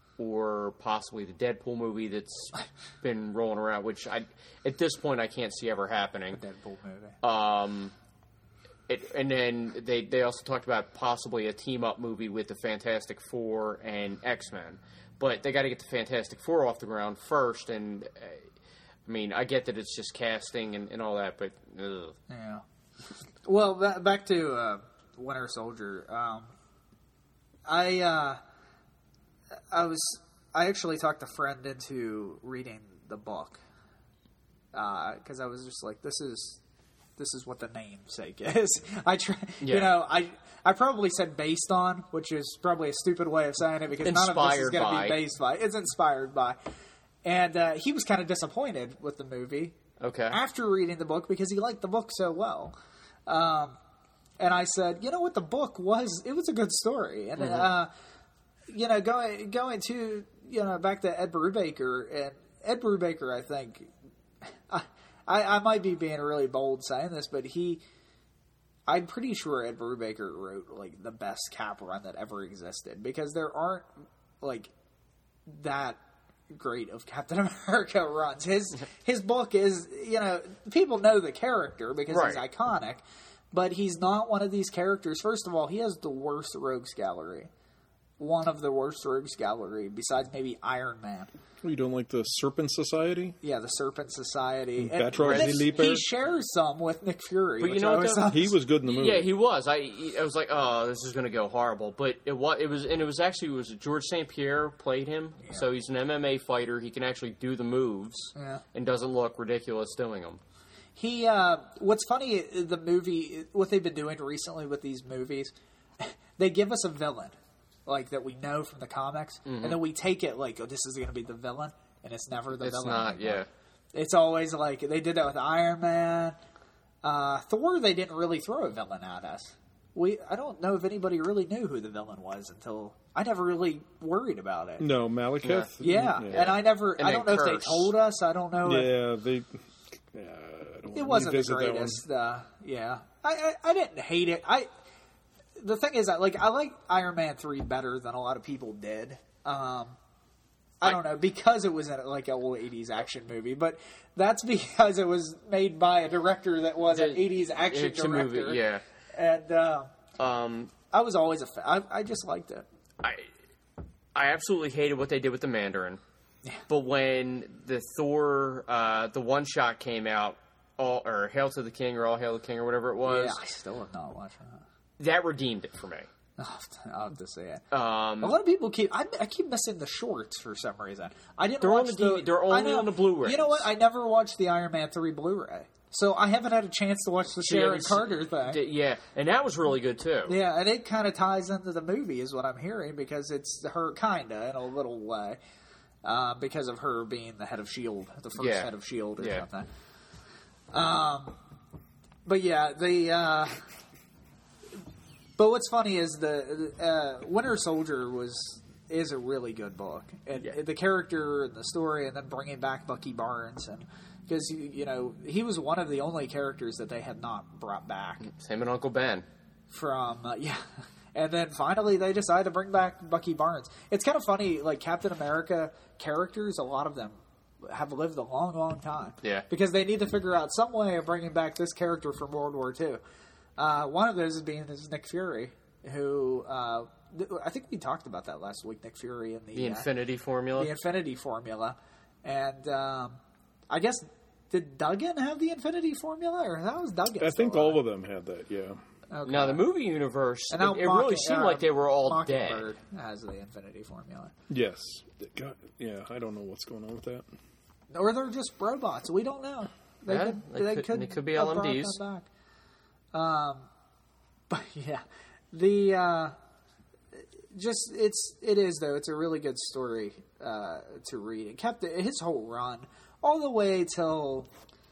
or possibly the Deadpool movie that's been rolling around, which I at this point I can't see ever happening.
Deadpool movie.
Um, it, and then they, they also talked about possibly a team-up movie with the Fantastic Four and X-Men. But they got to get the Fantastic Four off the ground first, and uh, I mean, I get that it's just casting and, and all that, but ugh.
Yeah. Well, ba- back to uh, Winter Soldier. Um, I uh, I was I actually talked a friend into reading the book because uh, I was just like, this is this is what the namesake is. I try,
yeah.
you know, I I probably said based on, which is probably a stupid way of saying it because
inspired
none of this is going to
by.
be based by. It's inspired by, and uh, he was kind of disappointed with the movie.
Okay.
After reading the book because he liked the book so well. Um, and I said, you know what, the book was, it was a good story. And, mm-hmm. uh, you know, going, going to, you know, back to Ed Brubaker, and Ed Brubaker, I think, I, I, I might be being really bold saying this, but he, I'm pretty sure Ed Brubaker wrote, like, the best Cap run that ever existed, because there aren't, like, that great of Captain America runs. His his book is, you know, people know the character because
right.
he's iconic, but he's not one of these characters. First of all, he has the worst rogues gallery. One of the worst rogues gallery, besides maybe Iron Man.
Oh, you don't like the Serpent Society?
Yeah, the Serpent Society.
And Batroc
and
Leaper.
He shares some with Nick Fury.
But you
which
know
I
what,
was,
though?
He was good in the movie.
Yeah, he was. I I was like, oh, this is going to go horrible. But it was, it was, and it was actually, it was George Saint Pierre played him. Yeah. So he's an M M A fighter. He can actually do the moves
yeah. and
doesn't look ridiculous doing them.
He, uh, what's funny, the movie, what they've been doing recently with these movies, they give us a villain, like, that we know from the comics, mm-hmm. and then we take it like, oh, this is going to be the villain, and it's never the
it's
villain.
It's not,
anymore.
yeah.
It's always like, they did that with Iron Man. Uh, Thor, they didn't really throw a villain at us. We, I don't know if anybody really knew who the villain was until, I never really worried about it.
No, Malekith?
Yeah, yeah. yeah. and I never,
and
I don't know
Curse.
if they told us, I don't know
Yeah,
if,
they... Yeah, I don't
it wasn't the
revisit that one.
greatest. Uh, yeah, I, I I didn't hate it. I the thing is that like I like Iron Man three better than a lot of people did. Um, I, I don't know because it was in, like an old eighties action movie, but that's because it was made by a director that was the, an eighties action
it's
director.
A movie, yeah,
and uh,
um,
I was always a fan. I, I just liked it.
I I absolutely hated what they did with the Mandarin. Yeah. But when the Thor, uh, the one shot came out, all or Hail to the King or All Hail the King or whatever it was,
yeah, I still have not watched that.
That redeemed it for me.
I'll have to say it.
Um,
a lot of people keep. I, I keep missing the shorts for some reason. I didn't
they're
watch
on the,
the.
D V D, they're only on the Blu-ray.
You know what? I never watched the Iron Man three Blu-ray, so I haven't had a chance to watch the
so
Sharon Carter thing.
D- yeah, and that was really good too.
Yeah, and it kind of ties into the movie, is what I'm hearing, because it's her kinda in a little way. Uh, because of her being the head of S H I E L D, the first
yeah.
head of S H I E L D or
yeah.
something. Um, but yeah, the. Uh, but what's funny is the uh, Winter Soldier was is a really good book, and
yeah.
the character and the story, and then bringing back Bucky Barnes, and because you know he was one of the only characters that they had not brought back.
Same with Uncle Ben.
From uh, yeah. And then finally they decided to bring back Bucky Barnes. It's kind of funny, like Captain America characters, a lot of them have lived a long, long time.
Yeah.
Because they need to figure out some way of bringing back this character from World War Two. Uh, one of those is being is Nick Fury, who uh, th- I think we talked about that last week. Nick Fury and the,
the
uh,
Infinity Formula.
The Infinity Formula, and um, I guess did Duggan have the Infinity Formula, or that was Duggan?
I think all of them had that. Yeah.
Okay.
Now, the movie universe,
And
it,
now
it
Mocking-
really seemed
uh,
like they were all dead.
Mockingbird has the Infinity Formula.
Yes. God, yeah, I don't know what's going on with that.
Or they're just robots. We don't know. They
Yeah,
could,
they
they
could-
could,
they could be
have
L M
brought
Ds.
that back. Um, but yeah, the uh, just it's it is though. It's a really good story uh, to read. It kept his whole run all the way till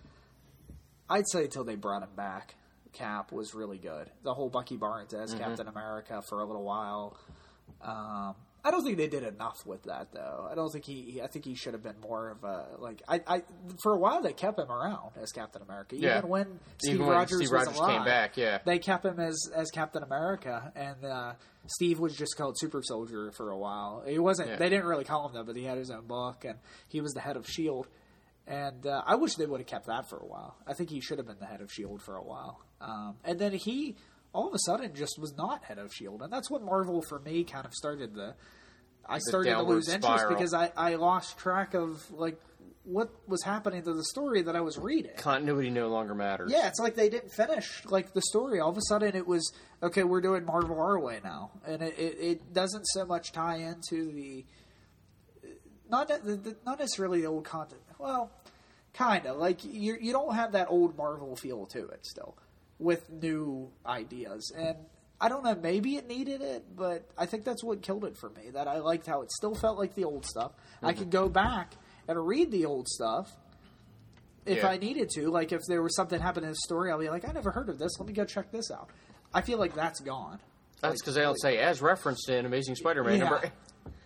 I'd say till they brought him back. Cap was really good. The whole Bucky Barnes as mm-hmm. Captain America for a little while. Um, I don't think they did enough with that, though. I don't think he. I think he should have been more of a like. I, I for a while they kept him around as Captain America, even
Yeah.
when Steve
Even when
Rogers
Steve
was
Rogers
alive.
came back, yeah.
They kept him as as Captain America, and uh, Steve was just called Super Soldier for a while. He wasn't.
Yeah.
They didn't really call him that, but he had his own book, and he was the head of S H I E L D. And uh, I wish they would have kept that for a while. I think he should have been the head of S H I E L D for a while. Um, and then he, all of a sudden, just was not head of S H I E L D. And that's when Marvel, for me, kind of started the... I
The
started to
downward
lose interest
spiral.
because I, I lost track of, like, what was happening to the story that I was reading.
Continuity no longer matters.
Yeah, it's like they didn't finish like the story. All of a sudden, it was okay. We're doing Marvel our way now, and it, it, it doesn't so much tie into the not the, the, not necessarily the old content. Well, kind of like you you don't have that old Marvel feel to it still with new ideas, and I don't know. Maybe it needed it, but I think that's what killed it for me. That I liked how it still felt like the old stuff. Mm-hmm. I could go back and read the old stuff if
yeah.
I needed to. Like if there was something happening in the story, I'll be like, I never heard of this. Let me go check this out. I feel like that's gone.
That's because like, they don't say as referenced in Amazing Spider-Man.
Yeah.
Number...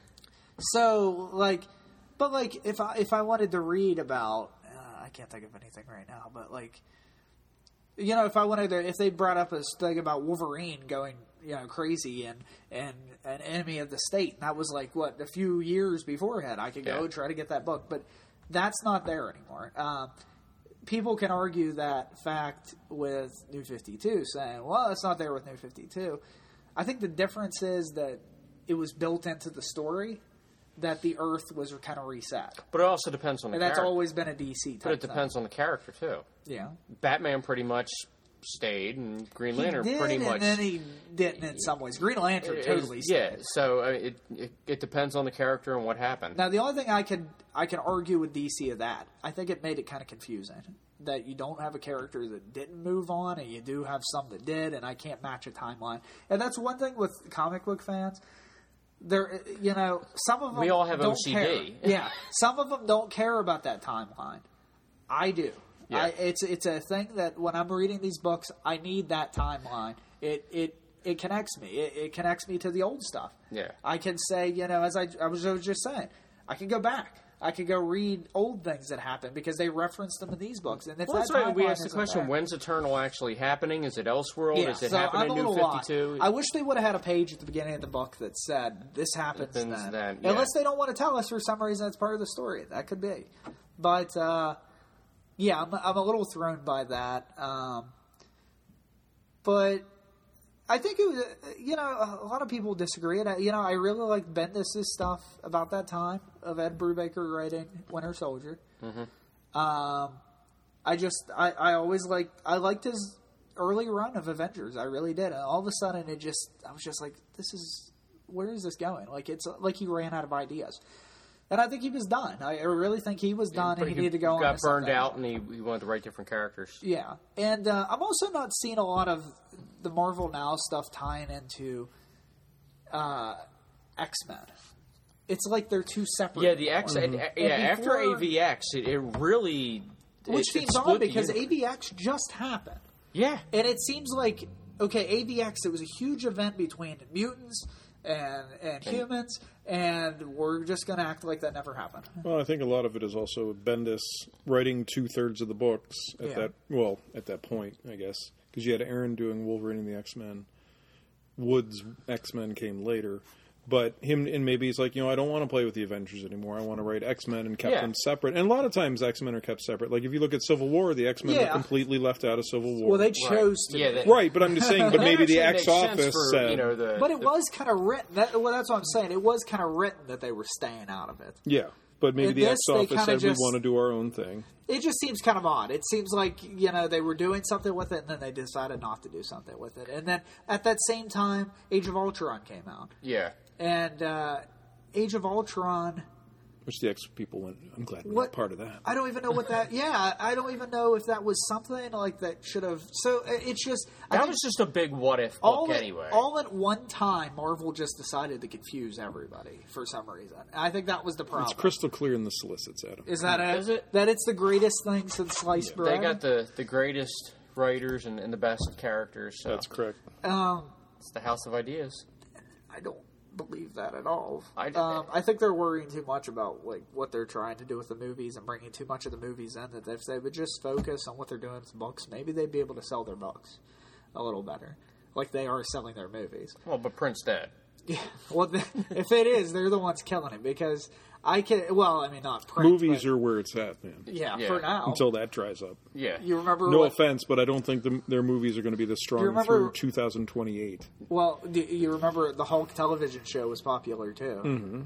So like, but like if I if I wanted to read about, uh, I can't think of anything right now, but like. You know, if I wanted to, if they brought up a thing about Wolverine going, you know, crazy and, and an enemy of the state, and that was like, what, a few years beforehand, I could go
yeah.
and try to get that book. But that's not there anymore. Um, people can argue that fact with New fifty-two, saying, well, it's not there with New fifty-two. I think the difference is that it was built into the story that the Earth was kind of reset.
But it also depends on the
and that's
character.
always been a D C type
But it depends
thing.
on the character, too.
Yeah.
Batman pretty much stayed, and Green Lantern
he did,
pretty
and
much...
then he didn't in some ways. Green Lantern
it,
totally
it,
stayed.
Yeah, so I mean, it, it it depends on the character and what happened.
Now, the only thing I could I can argue with D C of that, I think it made it kind of confusing. That you don't have a character that didn't move on, and you do have some that did, and I can't match a timeline. And that's one thing with comic book fans. There, you know, some of them
We all have
don't
O C D.
care. Yeah, some of them don't care about that timeline. I do.
Yeah.
I, it's it's a thing that when I'm reading these books, I need that timeline. It it it connects me. It, it connects me to the old stuff.
Yeah.
I can say, you know, as I I was, I was just saying, I can go back. I could go read old things that happened because they referenced them in these books. And if
Well,
that
that's right. We
timeline
asked the
isn't
question:
there-
When's Eternal actually happening? Is it Elseworld?
Yeah,
Is it
so
happening
I'm
in
a
New
little lost.
fifty-two?
I wish they would have had a page at the beginning of the book that said this happens
Happens
then.
then, yeah.
Unless they don't want to tell us for some reason that's part of the story. That could be. But, uh, yeah, I'm, I'm a little thrown by that. Um, but I think it was, you know, a lot of people disagree. And, I, you know, I really like Bendis' stuff about that time of Ed Brubaker writing Winter Soldier. Mm-hmm. Um, I just, I, I always like, I liked his early run of Avengers. I really did. And all of a sudden, it just, I was just like, this is, where is this going? Like, it's like he ran out of ideas. And I think he was done. I really think he was done, and he,
he
needed to go on.
got
to
burned
something.
out, and he, he wanted to write different characters.
Yeah, and uh, I'm also not seeing a lot of the Marvel Now stuff tying into uh, X-Men. It's like they're two separate.
Yeah, the X.
Mm-hmm.
Yeah, and after
before,
A V X, it, it really
which
it,
seems
it
odd
split the
because
universe.
A V X just happened.
Yeah,
And it seems like, okay, A V X, it was a huge event between mutants and, and humans, and we're just going to act like that never happened.
Well, I think a lot of it is also Bendis writing two thirds of the books at
Yeah.
that. Well, at that point, I guess, because you had Aaron doing Wolverine and the X-Men. Wood's X-Men came later, but him and maybe he's like, you know, I don't want to play with the Avengers anymore. I want to write X-Men and kept
Yeah.
them separate. And a lot of times X-Men are kept separate. Like if you look at Civil War, the X-Men
Yeah.
are completely left out of Civil War.
Well, they chose to.
Yeah,
be.
they-
right, but I'm just saying. But
And that
maybe the
actually
X
makes sense
office
for,
said,
you know, the,
But it
the-
was kind of written. That, well, that's what I'm saying. It was kind of written that they were staying out of it.
yeah. But maybe
In
the
this,
X
they
office
kinda
said
just-
we want to do our own thing.
It just seems kind of odd. It seems like, you know, they were doing something with it, and then they decided not to do something with it. And then at that same time, Age of Ultron came out.
yeah.
And uh, Age of Ultron...
Which the X people went, I'm glad we're
What-
not part of that.
I don't even know what that... Yeah, I don't even know if that was something like that should have... So uh, it's just... I
That
think
was just a big what if book
all at,
anyway.
all at one time, Marvel just decided to confuse everybody for some reason. I think that was the problem.
It's crystal clear in the solicits, Adam.
Is that it?
Is it?
That it's the greatest thing since sliced bread?
They got the, the greatest writers and, and the best characters. So
That's correct.
Um,
it's the House of Ideas.
I don't believe that at all.
I-
um, I think they're worrying too much about like what they're trying to do with the movies and bringing too much of the movies in. That if they would just focus on what they're doing with the books, maybe they'd be able to sell their books a little better, like they are selling their movies.
Well, but Prince dead.
Yeah. Well, the, if it is, they're the ones killing it because I can. Well, I mean, not print,
Movies
but,
are where it's at, man.
yeah,
Yeah.
for now.
Until that dries up.
Yeah.
You remember?
No
what,
offense, but I don't think the, their movies are going to be this strong
remember-
through two thousand twenty-eight.
Well, do you remember the Hulk television show was popular too, mm-hmm.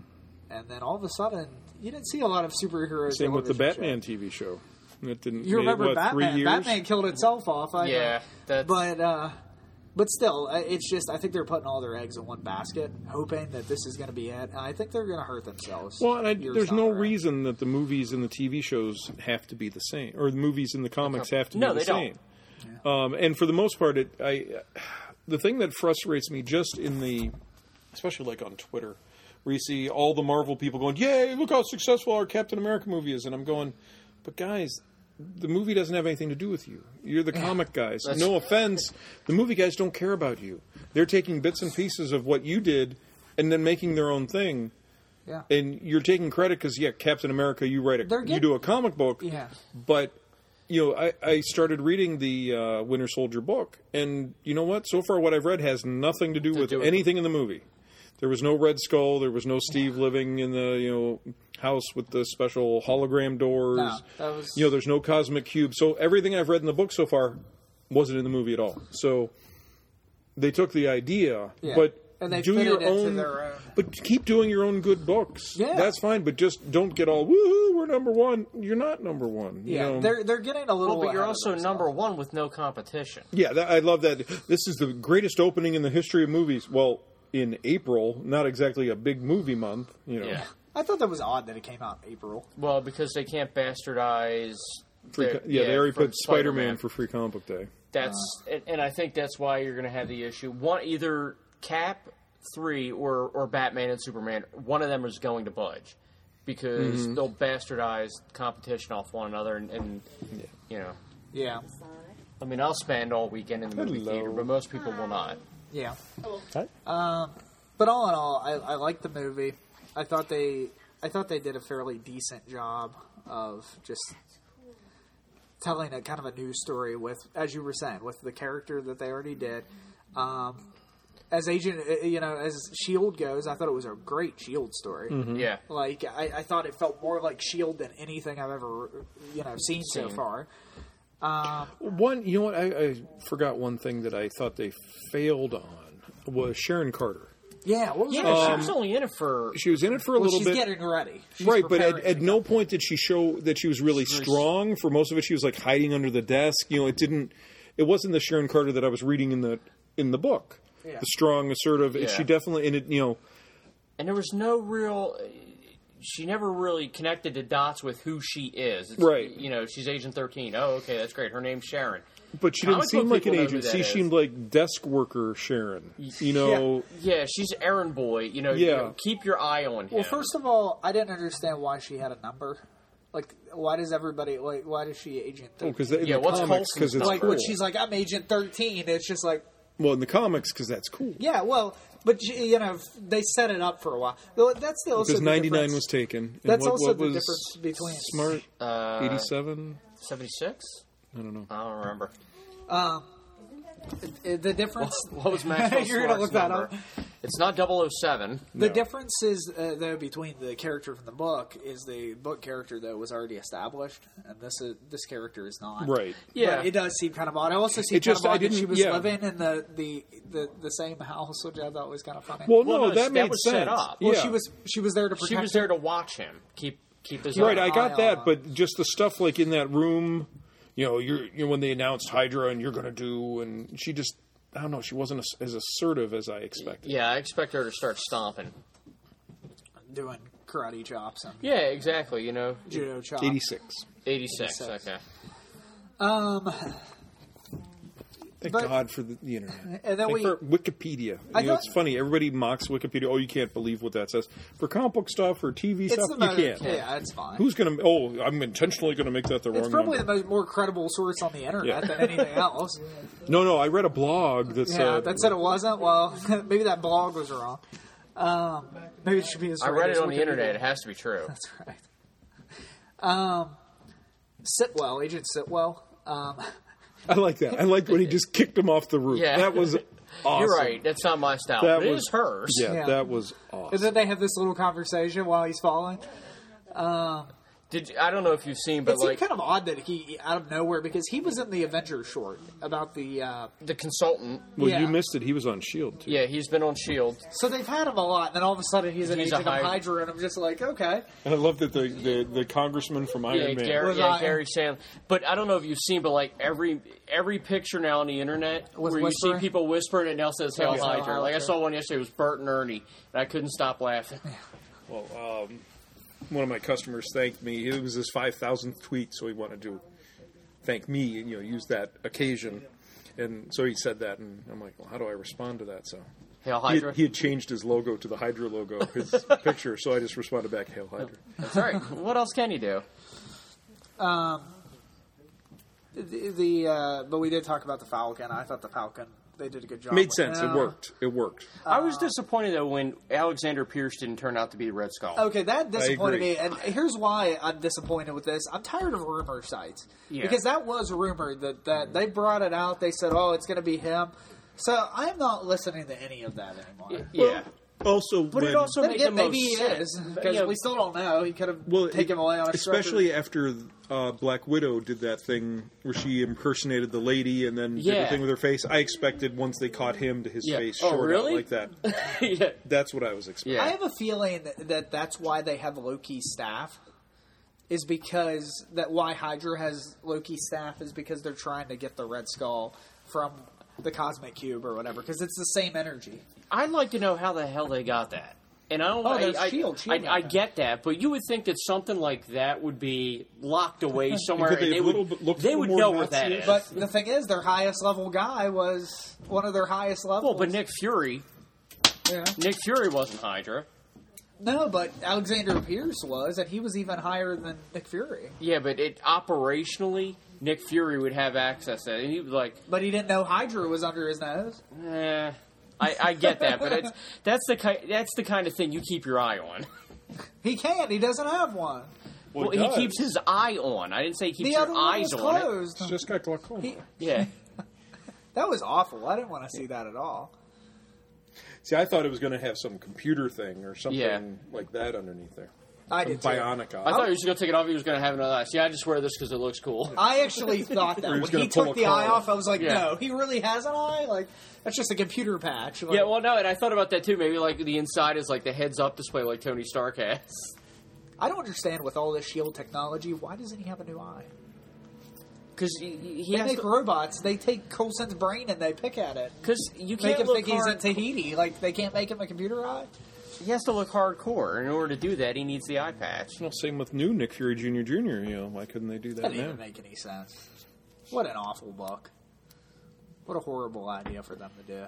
and then all of a sudden, you didn't see a lot of superheroes.
Same with the
television
Batman
shows.
T V show. It didn't.
You
made,
remember
what,
Batman?
Three years?
Batman killed itself off. I
Yeah,
know.
that's...
But uh, but still, uh, it's just I think they're putting all their eggs in one basket, hoping that this is going to be it. And I think they're going to hurt themselves.
Well, and I,
years
there's
down
no
the road.
reason that the movies and the T V shows have to be the same, or the movies and the comics have to
No,
be the
they don't.
same. Um, and for the most part, it I the thing that frustrates me just in the, especially like on Twitter, where you see all the Marvel people going, "Yay! Look how successful our Captain America movie is," and I'm going, "But guys, the movie doesn't have anything to do with you. You're the comic guys. No offense, the movie guys don't care about you. They're taking bits and pieces of what you did and then making their own thing."
Yeah.
And you're taking credit because, yeah, Captain America, you write a,
They're
you
getting-
do a comic book,
Yeah.
but you know, I, I started reading the uh, Winter Soldier book, and you know what? So far, what I've read has nothing to do with
do with-
anything in the movie. There was no Red Skull. There was no Steve living in the you know house with the special hologram doors.
No, that was-
You know, there's no cosmic cube. So everything I've read in the book so far wasn't in the movie at all. So they took the idea,
Yeah.
but
And they
do
fit
your
it into
own.
their own-
But keep doing your own good books.
Yeah.
That's fine. But just don't get all woohoo. We're number one. You're not number one. you
Yeah,
know?
they're they're getting a little.
Well, but you're
ahead of
also
themselves.
number one with no competition.
Yeah, that, I love that. This is the greatest opening in the history of movies. Well, in April, not exactly a big movie month, you know.
Yeah.
I thought that was odd that it came out in April.
Well, because they can't bastardize...
Free,
their-
co- yeah, they already
for
put Spider-Man for Free Comic Book Day.
That's and, and I think that's why you're going to have the issue. One, either Cap three or or Batman and Superman. One of them is going to budge because
Mm-hmm.
they'll bastardize competition off one another, and, and you know.
Yeah,
I mean, I'll spend all weekend in the movie
Hello.
theater, but most people will not.
yeah.
Hi.
But all in all, I, I liked the movie. I thought they, I thought they did a fairly decent job of just telling a kind of a news story with, as you were saying, with the character that they already did. Um, as Agent, uh, you know, as Shield goes, I thought it was a great Shield story.
Mm-hmm.
Yeah.
Like I, I thought it felt more like Shield than anything I've ever, you know, seen, so
Seen.
far.
One, you know what? I, I forgot one thing that I thought they failed on was Sharon Carter.
Yeah, what was
Yeah,
that?
she was only in it for.
She was in it for a
Well,
little
she's
bit.
getting ready, she's
Right, but at,
preparing
at
to
no
go.
point did she show that she was really
really
strong. For most of it, she was like hiding under the desk. You know, it didn't. It wasn't the Sharon Carter that I was reading in the in the book.
Yeah.
The strong, assertive.
Yeah.
She definitely, and it, you know,
And there was no real. She never really connected the dots with who she is. It's,
Right.
You know, she's Agent thirteen. Oh, okay, that's great. Her name's Sharon.
but she didn't
Comic
seem
book
like an
people know who
agent.
that
She
is.
seemed like desk worker Sharon. You know,
Yeah, she's errand boy. You know,
Yeah.
you know, keep your eye on him.
Well, first of all, I didn't understand why she had a number. Like, why does everybody like? Why does she Agent thirteen?
because in
Yeah,
the
what's
comics,
Coulson's
because it's
number?
like
cool.
when she's like, I'm Agent thirteen. It's just like,
well, in the comics, because that's cool.
yeah, well, but she- you know, they set it up for a while. Though that's the also
Because
the
ninety-nine
difference-
was taken. And
That's
what,
also
what
the
was
difference between
Smart
Uh,
eighty-seven.
seventy-six?
I don't know.
I don't remember.
uh, the difference.
What was Maxwell
You're gonna
Smart's
look that
number?
up.
It's not double oh seven.
The
No.
difference is uh, though between the character from the book is the book character though was already established, and this is, this character is not.
Right.
Yeah.
But it does seem kind of odd. I also see
It
kind
just-
of
I
odd that she
didn't-
was
yeah.
living in the, the, the, the same house, which I thought was kind of funny.
Well,
Well,
no,
no,
that
that
made
was
sense.
set up.
Well,
yeah.
she was she was there to protect.
She was there to watch him. Keep keep his
Right,
eye
I
on
got
I,
that,
uh,
but just the stuff like in that room, you know, you're you know, when they announced Hydra and you're going to do, and she just, I don't know, she wasn't as, as assertive as I expected.
Yeah, I expect her to start stomping.
doing karate chops and
Yeah, exactly. You know,
judo chops.
eighty-six.
eighty-six.
eighty-six.
Okay.
Um,
Thank
But-
God for the, the internet.
and then
Thank
we
for Wikipedia.
I
You know,
thought-
it's funny. Everybody mocks Wikipedia. Oh, you can't believe what that says. For comic book stuff or T V
it's
stuff,
the
you
most,
can't.
yeah, it's fine.
Who's going to? Oh, I'm intentionally going to make that the
It's
wrong
probably
number.
the most more credible source on the internet
Yeah.
than anything else.
No, no. I read a blog that
Yeah,
said
that said it wasn't. Well, maybe that blog was wrong. Um, maybe it should be as
I
right
read
as
it on the
Wikipedia.
internet. It has to be true.
That's right. Um, Sitwell, Agent Sitwell. Um,
I like that. I like when he just kicked him off the roof.
Yeah.
That was awesome.
You're right. That's not my style.
That
but it
was
is hers.
Yeah,
Yeah.
that was
and
awesome.
then they have this little conversation while he's falling. Um,
Did you, I don't know if you've seen, but
it seemed
like
kind of odd that he out of nowhere because he was in the Avengers short about the. Uh,
the consultant.
Well,
Yeah.
you missed it. He was on S H I E L D, too.
Yeah, he's been on S H I E L D.
so they've had him a lot, and then all of a sudden he's an
He's a
agent of
Hydra.
Hydra, and I'm just like, okay.
And I love that the, the, the congressman from Iron
Yeah,
Man...
Gary,
Was
yeah,
I-
Gary Sandler. But I don't know if you've seen, but like every every picture now on the internet
With
where you
whispering?
see people whispering, it now says Hail
Yeah,
Hydra.
Hail
Like I
Hydra.
saw one yesterday, it was Bert and Ernie, and I couldn't stop laughing.
Well, um, one of my customers thanked me. It was his five thousandth tweet, so he wanted to thank me and, you know, use that occasion. And so he said that, and I'm like, well, how do I respond to that? So
Hail
he
Hydra.
had, he had changed his logo to the Hydra logo, his picture, so I just responded back, Hail Hydra.
That's all right. What else can you do?
The, the uh, but we did talk about the Falcon. I thought the Falcon they did a good job.
Made
with
sense. It
Uh,
worked. It worked.
I was disappointed though when Alexander Pierce didn't turn out to be Red Skull.
Okay, that disappointed
agree.
me, and here's why I'm disappointed with this. I'm tired of rumor sites
Yeah.
because that was rumored that that they brought it out. They said, "Oh, it's going to be him." So I'm not listening to any of that anymore.
Yeah.
Also,
But
when,
it also
Then
made
again,
the
maybe
most
he
sense.
is
But,
because
you know,
we still don't know. He could have
well,
taken
it-
him away on a stretcher.
especially after uh, Black Widow did that thing where she impersonated the lady and then did
Yeah.
the thing with her face. I expected once they caught him to his
Yeah.
face
Oh,
short
really?
out like that.
yeah.
That's what I was expecting.
Yeah.
I have a feeling that, that that's why they have Loki's staff. Is because that why Hydra has Loki's staff is because they're trying to get the Red Skull from the Cosmic Cube or whatever because it's the same energy.
I'd like to know how the hell they got that. And I don't.
Oh,
I,
there's
I,
Shield, Shield
I,
got
I
that.
get that, but you would think that something like that would be locked away somewhere,
Could they
and they
a little
would
bit- look a
they
little
would
more
know where that
Nazi?
is.
But the thing is, their highest level guy was one of their highest levels.
well, but Nick Fury,
Yeah.
Nick Fury wasn't Hydra.
No, but Alexander Pierce was, and he was even higher than Nick Fury.
Yeah, but it operationally, Nick Fury would have access to it, and he was like,
But he didn't know Hydra was under his nose.
eh. I, I get that, but it's that's the ki- that's the kind of thing you keep your eye on.
He can't. He doesn't have one.
Well,
he
he
does.
keeps his eye on. I didn't say he keeps
The
your
other one
eyes
was
on it.
closed.
It's just got glaucoma.
He-
Yeah.
that was awful. I didn't want to see that at all.
See, I thought it was going to have some computer thing or something
Yeah.
like that underneath there.
I
Some
did too.
bionic eye.
I thought he was going to take it off. He was going to have another eye. See, I just wear this because it looks cool.
I actually thought that
Or he
when
was
he
gonna pull
took
a
the eye
car.
off, I was like,
Yeah.
"No, he really has an eye. Like that's just a computer patch." Like,
Yeah, well, no, and I thought about that too. Maybe like the inside is like the heads-up display, like Tony Stark has.
I don't understand with all this Shield technology. Why doesn't he have a new eye?
Because he, he
They
has
make
to,
robots. They take Coulson's brain and they pick at it.
because you
Make
can't
him
look
think he's in
hard.
Tahiti. Like they can't make him a computer eye.
He has to look hardcore. In order to do that, he needs the eye patch.
Well, same with new Nick Fury Junior Junior You know, why couldn't they do
That
that
didn't
now?
even make any sense. What an awful book. What a horrible idea for them to do.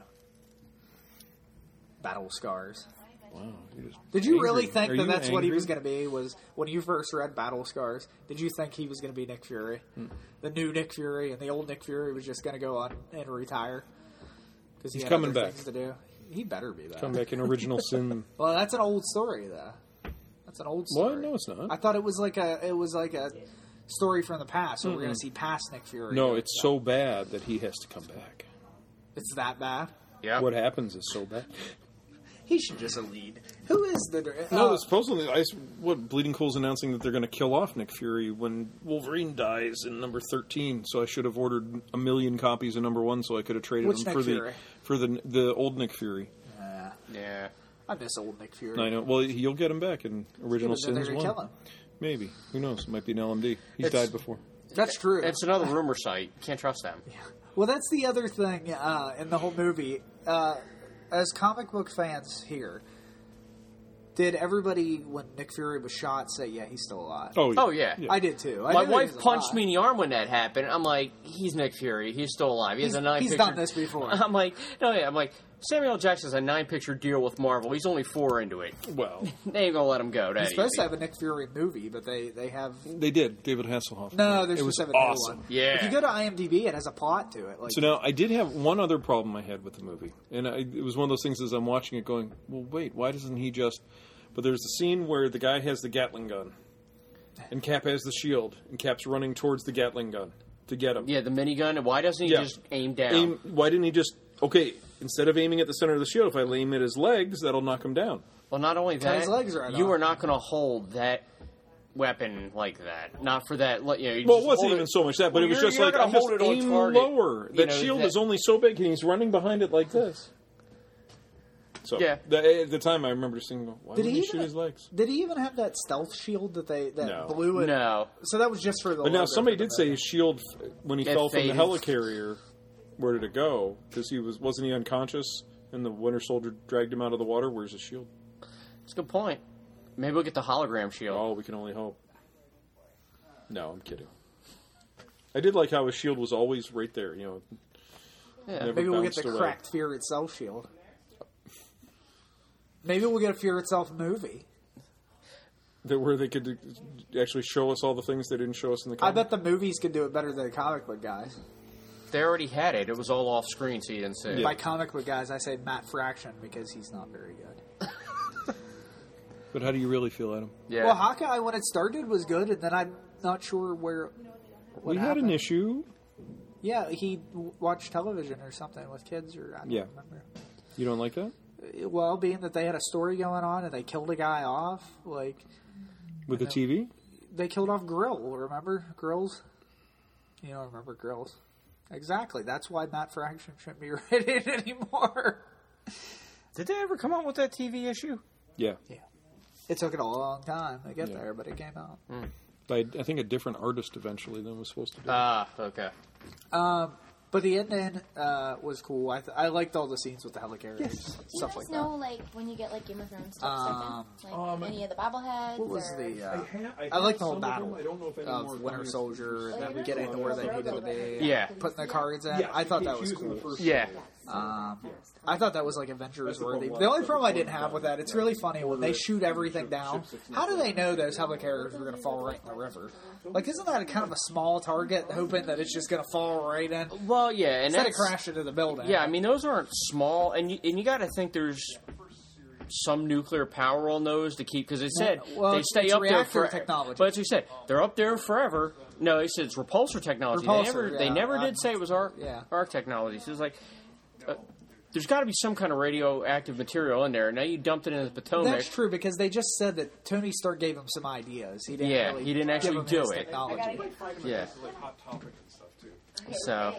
Battle Scars.
Wow. you're just
Did you
angry.
really think
Are
that
you
that's what he
angry?
was going to be? Was when you first read Battle Scars, did you think he was going to be Nick Fury,
Hmm.
the new Nick Fury, and the old Nick Fury was just going to go on and retire because he
He's
had
coming
other
back.
things to do? He better be back.
Come back in Original Sin.
Well, that's an old story, though. That's an old story.
What? No, it's not.
I thought it was like a it was like a story from the past. So we're going to see past Nick Fury.
No, it's so bad that he has to come back.
It's that bad.
Yeah.
What happens is so bad.
He should just lead. Who is the?
No,
uh,
supposedly, I, what Bleeding Cool's announcing that they're going to kill off Nick Fury when Wolverine dies in number thirteen. So I should have ordered a million copies of number one, so I could have traded
Which
them
Nick
for
Fury?
the for the the old Nick Fury.
uh,
Yeah.
I miss old Nick Fury.
I know. Well, you'll get him back in Original
Yeah, but they're
Sins
gonna
one.
kill him.
Maybe. Who knows? It might be an L M D. He's
It's-
died before.
That's true.
It's another rumor site. Can't trust them.
Well, that's the other thing uh, in the whole movie. Uh, as comic book fans here, did everybody, when Nick Fury was shot, say, yeah, he's still alive?
Oh, yeah.
Oh, yeah.
I did too. I
My
knew he
wife
was
punched
alive.
me in the arm when that happened. I'm like, he's Nick Fury. He's still alive. He has
He's-
a nine
he's
picture.
done this before.
I'm like, no, yeah. I'm like, Samuel L. Jackson's a nine picture deal with Marvel. He's only four into it.
Well,
They ain't gonna let him go. That
He's supposed
easy.
to have a Nick Fury movie, but they, they have...
they did. David Hasselhoff.
No, there's
it was
supposed to have a new
awesome.
one.
Yeah.
If you go to IMDb, it has a plot to it. Like,
So now I did have one other problem I had with the movie, and I, it was one of those things as I'm watching it, going, "Well, wait, why doesn't he just?" But there's the scene where the guy has the Gatling gun, and Cap has the shield, and Cap's running towards the Gatling gun to get him.
Yeah, the minigun. Why doesn't he
Yeah.
just aim down?
Aim, why didn't he just? Okay, instead of aiming at the center of the shield, if I aim at his legs, that'll knock him down.
Well, not only
Cut
that,
his legs right
you
off.
are not going to hold that weapon like that. Not for that. You know, you
Well, it
just
wasn't
hold
even so much that, but
Well,
it was
you're-
just
you're
like,
gonna
I'm just
hold it on
aim
target.
lower.
You
That
know,
shield
that-
is only so big, and he's running behind it like this. So,
Yeah.
the, at the time, I remember just thinking, why
Did
would
he
he
even-
shoot his legs?
Did he even have that stealth shield that they that
No.
blew it?
No.
So that was just for the.
But now
logo
somebody
for the
did say
movie.
his shield, when he
It
fell from the
faded.
helicarrier, where did it go? Because he was wasn't he unconscious, and the Winter Soldier dragged him out of the water. Where's his shield?
It's a good point. Maybe we'll get the hologram shield.
Oh, we can only hope. No, I'm kidding. I did like how his shield was always right there. You know,
yeah.
never
Maybe we'll get
bounced
the
away.
cracked Fear Itself shield. Maybe we'll get a Fear Itself movie.
That where they could actually show us all the things they didn't show us in the
I
comic.
bet the movies could do it better than the comic book guys.
They already had it. It was all off screen, so you didn't see it.
By comic book guys, I say Matt Fraction because he's not very good.
But how do you really feel, Adam?
Yeah.
Well, Hawkeye when it started was good, and then I'm not sure where. What
We had
happened.
an issue.
Yeah, he w- watched television or something with kids, or I don't
Yeah.
remember.
You don't like that?
Well, being that they had a story going on and they killed a guy off, like
With the T V?
they killed off Grill. Remember Grills? You don't remember Grills? Exactly. That's why Matt Fraction shouldn't be rated anymore.
Did they ever come out with that T V issue?
Yeah.
Yeah, it took it a long time to get
Yeah.
there, but it came out.
By, I think, a different artist eventually than was supposed to be.
Ah, okay.
Um, but the ending uh, was cool. I, th- I liked all the scenes with the helicarriers,
Do you
stuff
guys
like
know, like, when you get, like, Game of Thrones stuff
Um,
stuff in? Like,
um,
any of the bobbleheads?
that. What was
or...
the? Uh,
I,
I like the whole
some
battle
them. I don't know if any
of
more
Winter
comics-
Soldier and
Oh,
then
yeah,
getting to where they
yeah.
needed to be.
Yeah.
Putting the cards in.
Yeah,
I thought
she-
that
she
was
in the
cool.
first
Yeah.
Um, I thought that was like Avengers
That's the
worthy.
problem.
The only problem I didn't have with that, it's really funny when they shoot everything down. How do they know those helicarriers were going to fall right in the river? Like, isn't that a kind of a small target, hoping that it's just going to fall right in
Well, yeah, and
instead of
that's,
crash into the building?
yeah. I mean, those aren't small, and you, and you got to think there's some nuclear power on those to keep because they said
well,
they
it's-
stay
it's
up there
reactor
for
technology.
But as you said, they're up there forever. No, they said it's repulsor technology.
Repulsor,
they never,
yeah.
they never
Um,
did say it was arc,
yeah.
arc technology. So it's like. Uh, there's got to be some kind of radioactive material in there. Now you dumped it in the Potomac.
That's true because they just said that Tony Stark gave him some ideas. He didn't
Yeah,
really
he didn't
give
actually
him
do
his
it.
Technology.
Yeah. So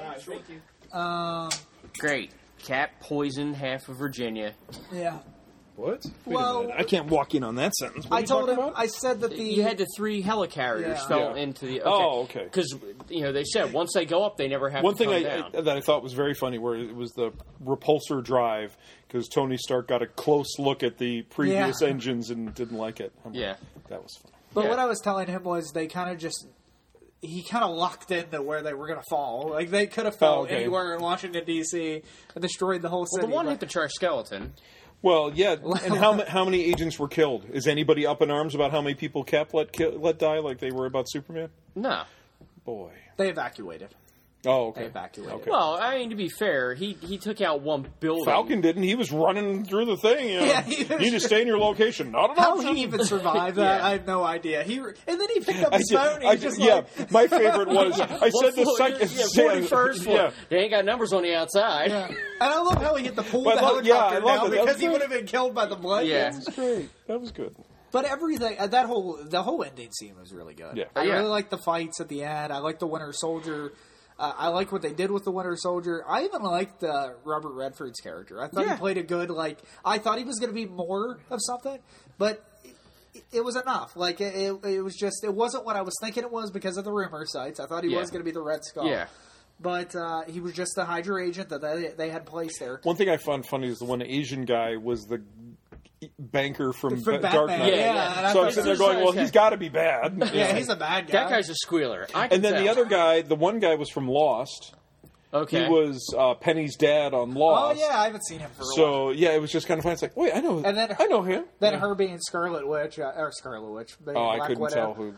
Um,
great. Cap poisoned half of Virginia.
yeah.
What? Wait
Well-
a minute. I can't walk in on that sentence. What are
I
you
told
talking
him.
about?
I said that the
You had the three helicarriers
Yeah.
fell
Yeah.
into the. Okay.
Oh, okay.
Because you know they said once they go up, they never have
One
to
thing
come
I,
down.
I, that I thought was very funny, where it was the repulsor drive, because Tony Stark got a close look at the previous
Yeah.
engines and didn't like it. I'm like,
Yeah.
that was funny.
But
Yeah.
what I was telling him was they kind of just he kind of locked into where they were going to fall. Like they could have fell
Oh, okay.
anywhere in Washington D C and destroyed the whole
well,
city.
the one
but-
hit the trash skeleton.
Well, yeah, and how ma- how many agents were killed? Is anybody up in arms about how many people Cap let kill, let die, like they were about Superman?
No.
Boy.
they evacuated.
Oh, okay.
They evacuated.
Okay.
Well, I mean to be fair, he he took out one building.
Falcon didn't. He was running through the thing. You know.
Yeah, he was-
you need to stay in your location. Not an
How
option.
he even survived that,
Yeah.
I have no idea. He re- and then he picked up
I
his
did-
phone. And
I
he's
did-
just
yeah,
like,
my favorite was I
What
said the
floor-
second.
yeah, forty-first floor.
Yeah.
They ain't got numbers on the outside.
yeah. And I love how he hit the pool
But
of the
I love- yeah, I
helicopter
love
down
it. That was
because he
good.
would have been killed by the blood.
Yeah.
That was great. That was good.
But everything uh, that whole the whole ending scene was really good.
Yeah.
I
Yeah.
really like the fights at the end. I like the Winter Soldier. Uh, I like what they did with the Winter Soldier. I even liked uh, Robert Redford's character. I thought
Yeah.
he played a good like. I thought he was going to be more of something, but it, it was enough. Like it, it, it was just it wasn't what I was thinking it was because of the rumor sites. I thought he
Yeah.
was going to be the Red Skull.
Yeah.
But uh, he was just the Hydra agent that they, they had placed there.
One thing I found funny is the one Asian guy was the banker from,
From
Ba- Dark
Batman,
Knight.
yeah,
yeah.
yeah.
and I
So I'm
thought-
sitting there going, well, he's got to be bad.
yeah, he's a bad guy.
That guy's a squealer. I can
And then the
tell.
other guy, the one guy was from Lost.
Okay.
He was uh, Penny's dad on
Oh
Lost.
yeah, I haven't seen him for a while.
So yeah, it was just kind of fun. It's like, wait, I know,
And then-
I know him.
Then
Yeah.
her being Scarlet Witch, uh, or Scarlet Witch, being
Oh, I
Black
couldn't
Widow.
tell who.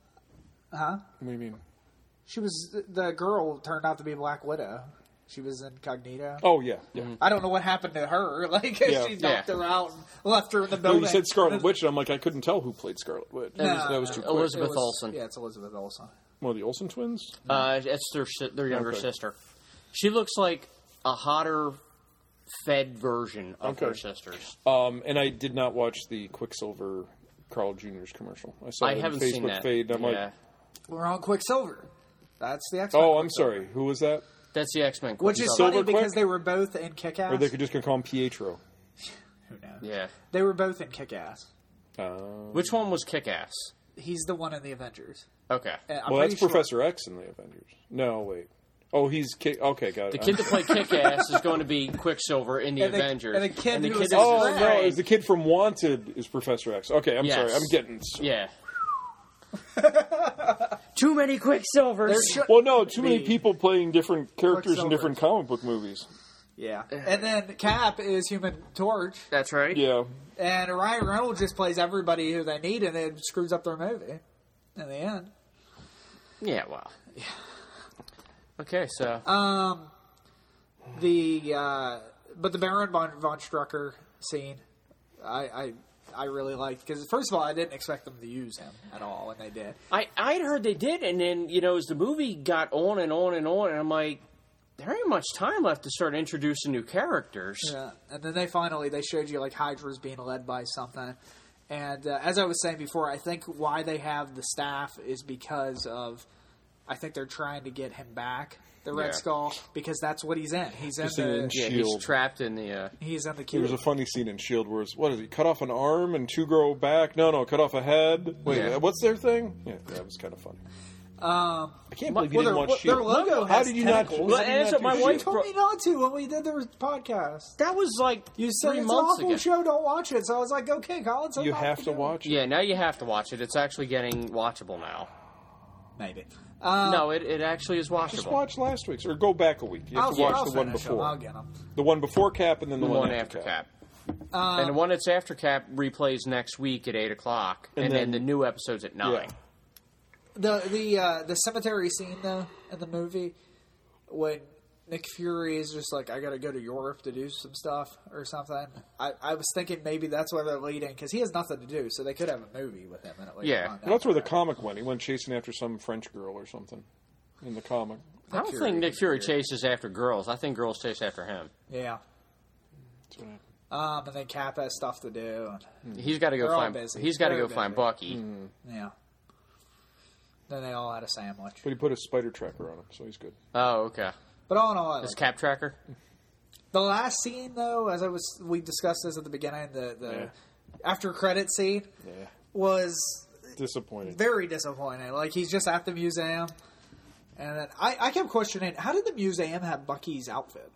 Huh?
What do you mean?
She was the girl turned out to be Black Widow. She was incognito.
Oh yeah, yeah.
I don't know what happened to her. Like
Yeah.
she knocked
Yeah.
her out and left her in the
Well,
building.
you said Scarlet Witch, and I'm like, I couldn't tell who played Scarlet Witch.
No,
that was too
no,
quick.
Elizabeth
it was-
Olsen.
Yeah, it's Elizabeth Olsen.
One of the Olsen twins.
Uh, it's their si- their younger
Okay.
sister. She looks like a hotter, fed version of
Okay.
her sisters.
Um, and I did not watch the Quicksilver Carl Junior's commercial. I saw
I
it
haven't
in Facebook
seen that.
feed. I'm
yeah.
like,
We're on Quicksilver. That's the X-Men.
oh, I'm
Quicksilver.
sorry. Who was that?
That's the X-Men.
Which is
Quicksilver.
funny
Silver
because
Quick?
they were both in Kick-Ass.
Or they could just call him Pietro.
Who knows?
Yeah.
They were both in Kick-Ass.
Uh,
Which one was Kick-Ass?
He's the one in the Avengers.
Okay.
And I'm
well, that's
pretty sure-
Professor X in the Avengers. No, wait. Oh, he's Ki- okay. Got it.
The kid that played Kick-Ass is going to be Quicksilver in the
And the-
Avengers.
and the kid who was
that
his
Oh
friend.
no! Is the kid from Wanted is Professor X? Okay, I'm
Yes.
sorry. I'm getting.
Yeah. Too many Quicksilvers.
There should-
Well, no, too many
Be-
people playing different characters in
Quicksilver.
different comic book movies.
Yeah. And then Cap is Human Torch.
That's right.
Yeah,
And Ryan Reynolds just plays everybody who they need, and it screws up their movie in the end.
Yeah, well. Okay, so.
Um, the uh, but the Baron von, von Strucker scene, I I, I really liked because first of all, I didn't expect them to use him at all, and they did.
I I had heard they did, and then, you know, as the movie got on and on and on, and I'm like, there ain't much time left to start introducing new characters.
Yeah, and then they finally they showed you like Hydra's being led by something, and uh, as I was saying before, I think why they have the staff is because of, I think they're trying to get him back, the Red
Yeah.
Skull, because that's what he's in. He's in
Just in
the
in
Yeah,
Shield.
he's trapped in the. Uh,
he's in the
There
cube.
was a funny scene in Shield where it's, what is he? Cut off an arm and two grow back? No, no, cut off a head. Wait,
Yeah.
what's their thing? Yeah, that was kind of funny.
Um,
I can't
Well,
believe you
well,
didn't
their,
watch
their
Shield.
logo
How
has
did you not?
tentacles.
Well,
how did
and
you
that's
not
what my
do
You
wife
Shield?
told me not to when we did the podcast.
that was like
You said
three
it's an
months
awful
ago.
show. Don't watch it. So I was like, okay, Colin. So
You
not
have to
do it.
watch it.
Yeah, now you have to watch it. It's actually getting watchable now.
Maybe. Um,
no, it, it actually is watchable.
Just watch last week's, or go back a week. You have
I'll,
to watch
I'll
the one
finish 'em.
before.
I'll get them.
The one before Cap, and then the,
the
one,
one
after,
after
Cap.
Cap. and the one that's after Cap replays next week at eight o'clock, and,
And
then,
then-
the new episode's at nine.
Yeah.
The the uh, the cemetery scene though in the movie when Nick Fury is just like, I got to go to Europe to do some stuff or something. I, I was thinking maybe that's where they're leading because he has nothing to do, so they could have a movie with him in it. Later
Yeah.
on
Well,
down
that's where the
road.
comic went. He went chasing after some French girl or something in the comic.
I don't
Fury
think Nick
is
Fury
weird.
chases after girls. I think girls chase after him.
Yeah.
That's what happened.
Um, and then Cap has stuff to do. And,
He's got to go
They're all
find.
busy.
He's got to
They're
go find
busy.
Bucky.
yeah. Then they all had a sandwich.
But he put a spider tracker on him, so he's good.
Oh, okay.
But all in all, I
His
liked
Cap tracker.
The last scene, though, as I was, we discussed this at the beginning. The the
Yeah.
after credit scene
Yeah.
was
Disappointed.
very disappointing. Like he's just at the museum, and then I, I kept questioning, how did the museum have Bucky's outfit?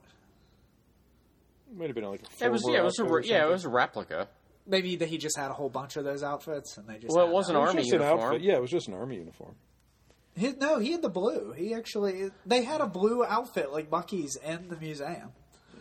It might have been like a
It was
former
yeah. It was a
outfit or
re- yeah. It
something.
was a replica.
Maybe that he just had a whole bunch of those outfits, and they just
Well, it
had
wasn't
that.
It was
army
just an
uniform.
outfit. Yeah, it was just an army uniform.
His, no, he had the blue. He actually they had a blue outfit like Bucky's in the museum.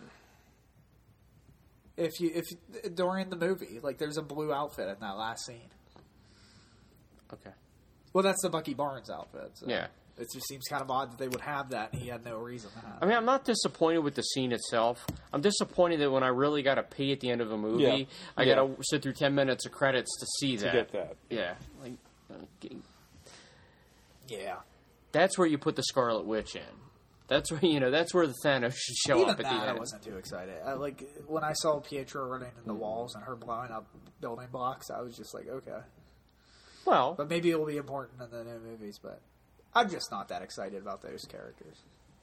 If you if during the movie, like there's a blue outfit in that last scene.
Okay.
Well, that's the Bucky Barnes outfit. So
Yeah.
it just seems kind of odd that they would have that, and he had no reason to have.
I mean, I'm not disappointed with the scene itself. I'm disappointed that when I really got to pee at the end of a movie,
Yeah.
I
Yeah.
got to sit through ten minutes of credits to see
To
that.
get that.
Yeah. Like, uh, g-
Yeah.
that's where you put the Scarlet Witch in. That's where you know. That's where the Thanos should show
Even
up at
that,
the
I
end.
wasn't too excited. I, like when I saw Pietro running in the walls and her blowing up building blocks, I was just like, okay.
Well,
But maybe it will be important in the new movies. But I'm just not that excited about those characters.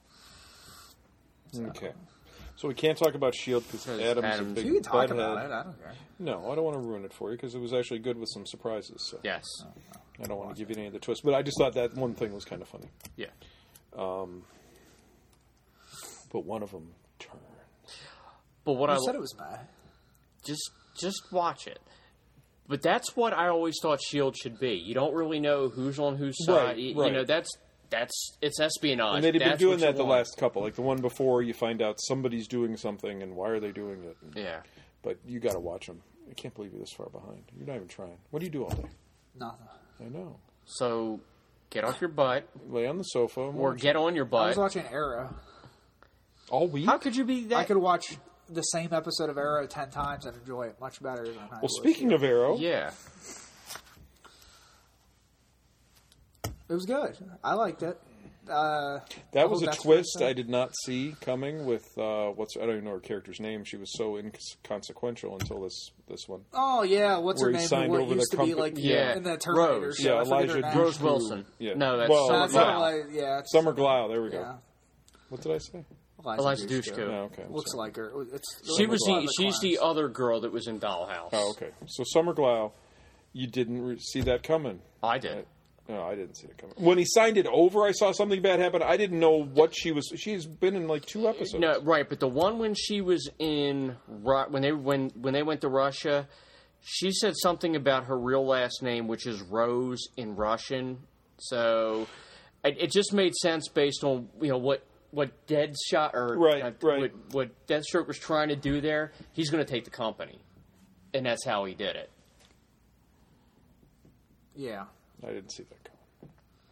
Okay. So we can't talk about Shield because
Because
Adam's
Adam's-
a big
You can talk
butthead.
about it. I don't care.
No, I don't want to ruin it for you because it was actually good with some surprises. So
yes.
I don't want to give you any of the twists. But I just thought that one thing was kind of funny.
Yeah.
But one of them turned.
But what
I
I
said it was mad.
just just watch it. But that's what I always thought Shield should be. You don't really know who's on whose side.
Right,
you,
right.
you know, that's that's it's espionage.
And they'd have been
That's
doing
what you
that the
want.
last couple. Like the one before, you find out somebody's doing something and why are they doing it. And,
Yeah.
But you got to watch them. I can't believe you're this far behind. You're not even trying. What do you do all day?
Nothing.
I know.
So get off your butt
Lay on the sofa and
or
watch
get on your
I was
butt.
watching Arrow.
all week.
How could you be that?
I could watch the same episode of Arrow ten times and enjoy it much better than I
Well, speaking of Arrow,
Yeah.
It was good. I liked it. Uh,
That was
whole
a
Desperate
twist
thing?
I did not see coming with uh, what's I don't even know her character's name. She was so inconsequential until this this one.
Oh yeah, what's
Where
her
he
name?
signed
What
over
used
the
to be
company-
like
Yeah.
in the Terminator
Rose.
show.
Yeah,
I forget
Elijah
her name.
Rose
Dushku.
Wilson.
Yeah.
No, that's
Well,
Uh,
Summer
it's not
Glau.
like, yeah, it's,
Summer Glau. There we go.
yeah.
What did I say?
Eliza Dushku.
Oh, okay. I'm
Looks
sorry.
like her. It's,
She
it's
was
one of
the, she's the
clones.
other girl that was in Dollhouse.
Oh, okay. So Summer Glau, you didn't re- see that coming.
I did.
No, I didn't see it coming. When he signed it over, I saw something bad happen. I didn't know what she was. She's been in like two episodes.
No, right, but the one when she was in Ru- when they when when they went to Russia, she said something about her real last name, which is Rose in Russian. So it, it just made sense based on you know what what Deadshot or
Right,
uh,
right.
What, what Deathstroke was trying to do there. He's going to take the company, and that's how he did it.
Yeah.
I didn't see that coming.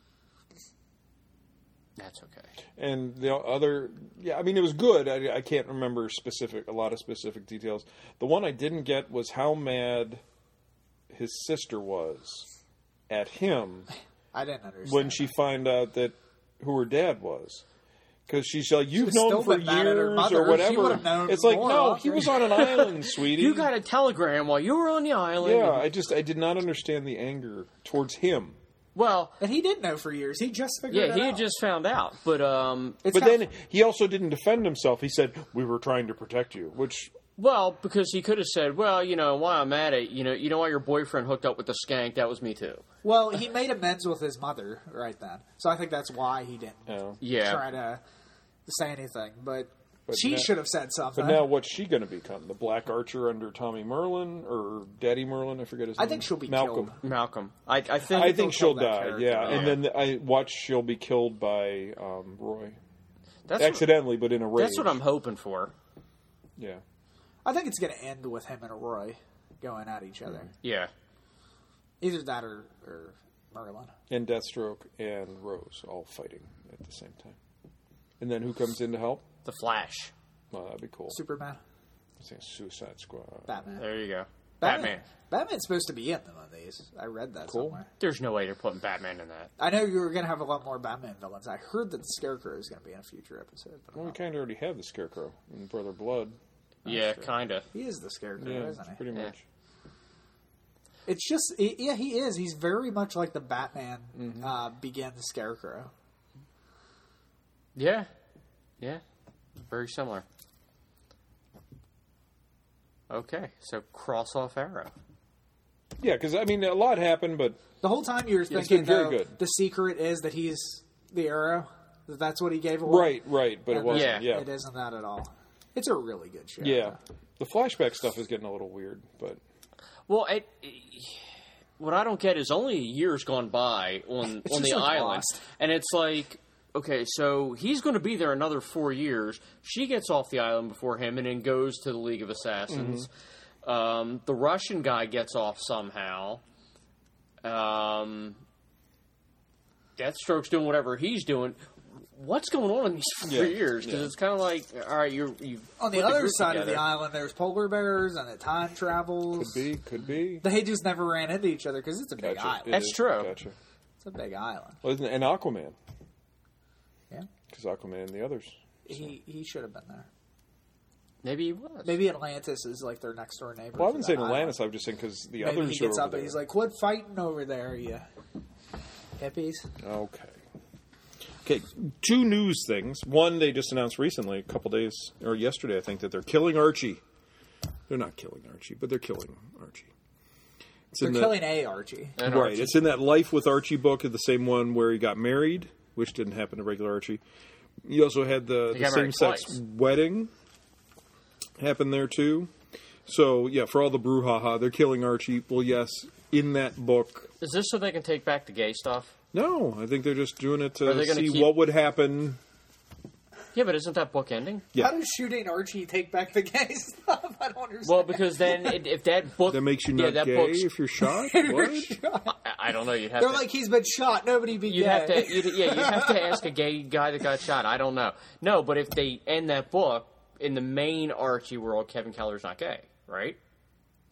That's okay.
And the other, yeah, I mean, it was good. I, I can't remember specific, a lot of specific details. The one I didn't get was how mad his sister was at him
I didn't understand.
when she found out that who her dad was. Because she's like, you've
Should've
known
still
him for
been mad at her
years
mother.
or
She
whatever.
would've known
It's like,
more,
no,
huh?
he was on an island, sweetie.
You got a telegram while you were on the island.
Yeah, I just, I did not understand the anger towards him.
Well,
And he didn't know for years. He just figured
yeah,
it
he
out.
had just found out, but um,
It's
But
got-
then he also didn't defend himself. He said, we were trying to protect you, which,
well, because he could have said, well, you know, while I'm at it, you know, you know why your boyfriend hooked up with the skank? That was me too.
Well, he made amends with his mother right then. So I think that's why he didn't
oh.
Yeah.
try to say anything. But,
But
she
now-
should have said something.
But now, what's she going to become? The Black Archer under Tommy Merlin or Daddy Merlin? I forget his
I
name.
think she'll be
Malcolm.
killed.
Malcolm. I, I think.
I
they'll
think
kill
she'll
that
die.
character.
Yeah,
Yeah.
and then I watch she'll be killed by um, Roy
that's what,
accidentally, but in a rage.
that's what I'm hoping for.
Yeah,
I think it's going to end with him and Roy going at each other.
Yeah.
Either that or, or Merlin.
and Deathstroke and Rose all fighting at the same time. And then who comes in to help?
The Flash.
Well, that'd be cool.
Superman.
I think Suicide Squad.
Batman.
There you go.
Batman.
Batman.
Batman's supposed to be in them of these. I read that
Cool.
somewhere.
There's no way they're putting Batman in that.
I know you were going to have a lot more Batman villains. I heard that the Scarecrow is going to be in a future episode. But I'm
Well, we
not-
kind of already have the Scarecrow in Brother Blood.
yeah, kind of.
he is the Scarecrow,
Yeah,
isn't he?
pretty
Yeah.
much.
It's just, it, yeah, he is. He's very much like the Batman
Mm-hmm.
uh, began the Scarecrow.
Yeah. Yeah. Very similar. Okay, so cross off Arrow.
Yeah, because I mean, a lot happened, but
The whole time you were
Yeah, it's
thinking,
been very
though,
good.
the secret is that he's the Arrow. That that's what he gave away.
right, right, but it
And
wasn't.
Yeah.
Yeah,
It isn't that at all. It's a really good show.
yeah. The flashback stuff is getting a little weird, but
Well, it, what I don't get is only a year's gone by on
It's
on the
just like
island,
Lost.
and it's like, okay, so he's going to be there another four years. She gets off the island before him, and then goes to the League of Assassins. Um, the Russian guy gets off somehow. Um, Deathstroke's doing whatever he's doing. What's going on in these four
Yeah,
years? Because
yeah.
it's kind of like, all right, you're you
On the other side of the island, there's polar bears and it time travels.
could be, could be.
They just never ran into each other because it's a big
Gotcha.
island.
It
That's
is.
true.
Gotcha.
It's a big island.
Well, isn't it? And Aquaman,
Yeah,
because Aquaman and the others.
he he should have been there.
Maybe he was.
Maybe Atlantis is like their next door neighbor.
Well, I
to
wasn't
that
saying
island.
Atlantis. I was just saying because the
Maybe
others
he gets
are
up
over
and
there.
he's like, "Quit fighting over there, you hippies."
Okay. Okay, two news things. One, they just announced recently, a couple days, or yesterday, I think, that they're killing Archie. They're not killing Archie, but they're killing Archie. It's
They're
in the-
killing a Archie.
And
Right,
Archie.
it's in that Life with Archie book, the same one where he got married, which didn't happen to regular Archie. You also had the,
He
the
got married
same-sex
twice.
wedding happen there, too. So, yeah, for all the brouhaha, they're killing Archie. Well, yes, in that book...
Is this so they can take back the gay stuff?
No, I think they're just doing it
Are
to
they gonna
see
keep-
what would happen.
Yeah, but isn't that book ending?
Yeah.
How does shooting Archie take back the gay stuff? I don't understand.
Well, because then it, if that book
That makes you
yeah,
not
that
gay
book's-
if you're shot? What?
I, I don't know. You'd have
They're
to.
like, he's been shot. Nobody be
You'd
gay.
have to. You'd, yeah, you'd have to ask a gay guy that got shot. I don't know. No, but if they end that book in the main Archie world, Kevin Keller's not gay, right?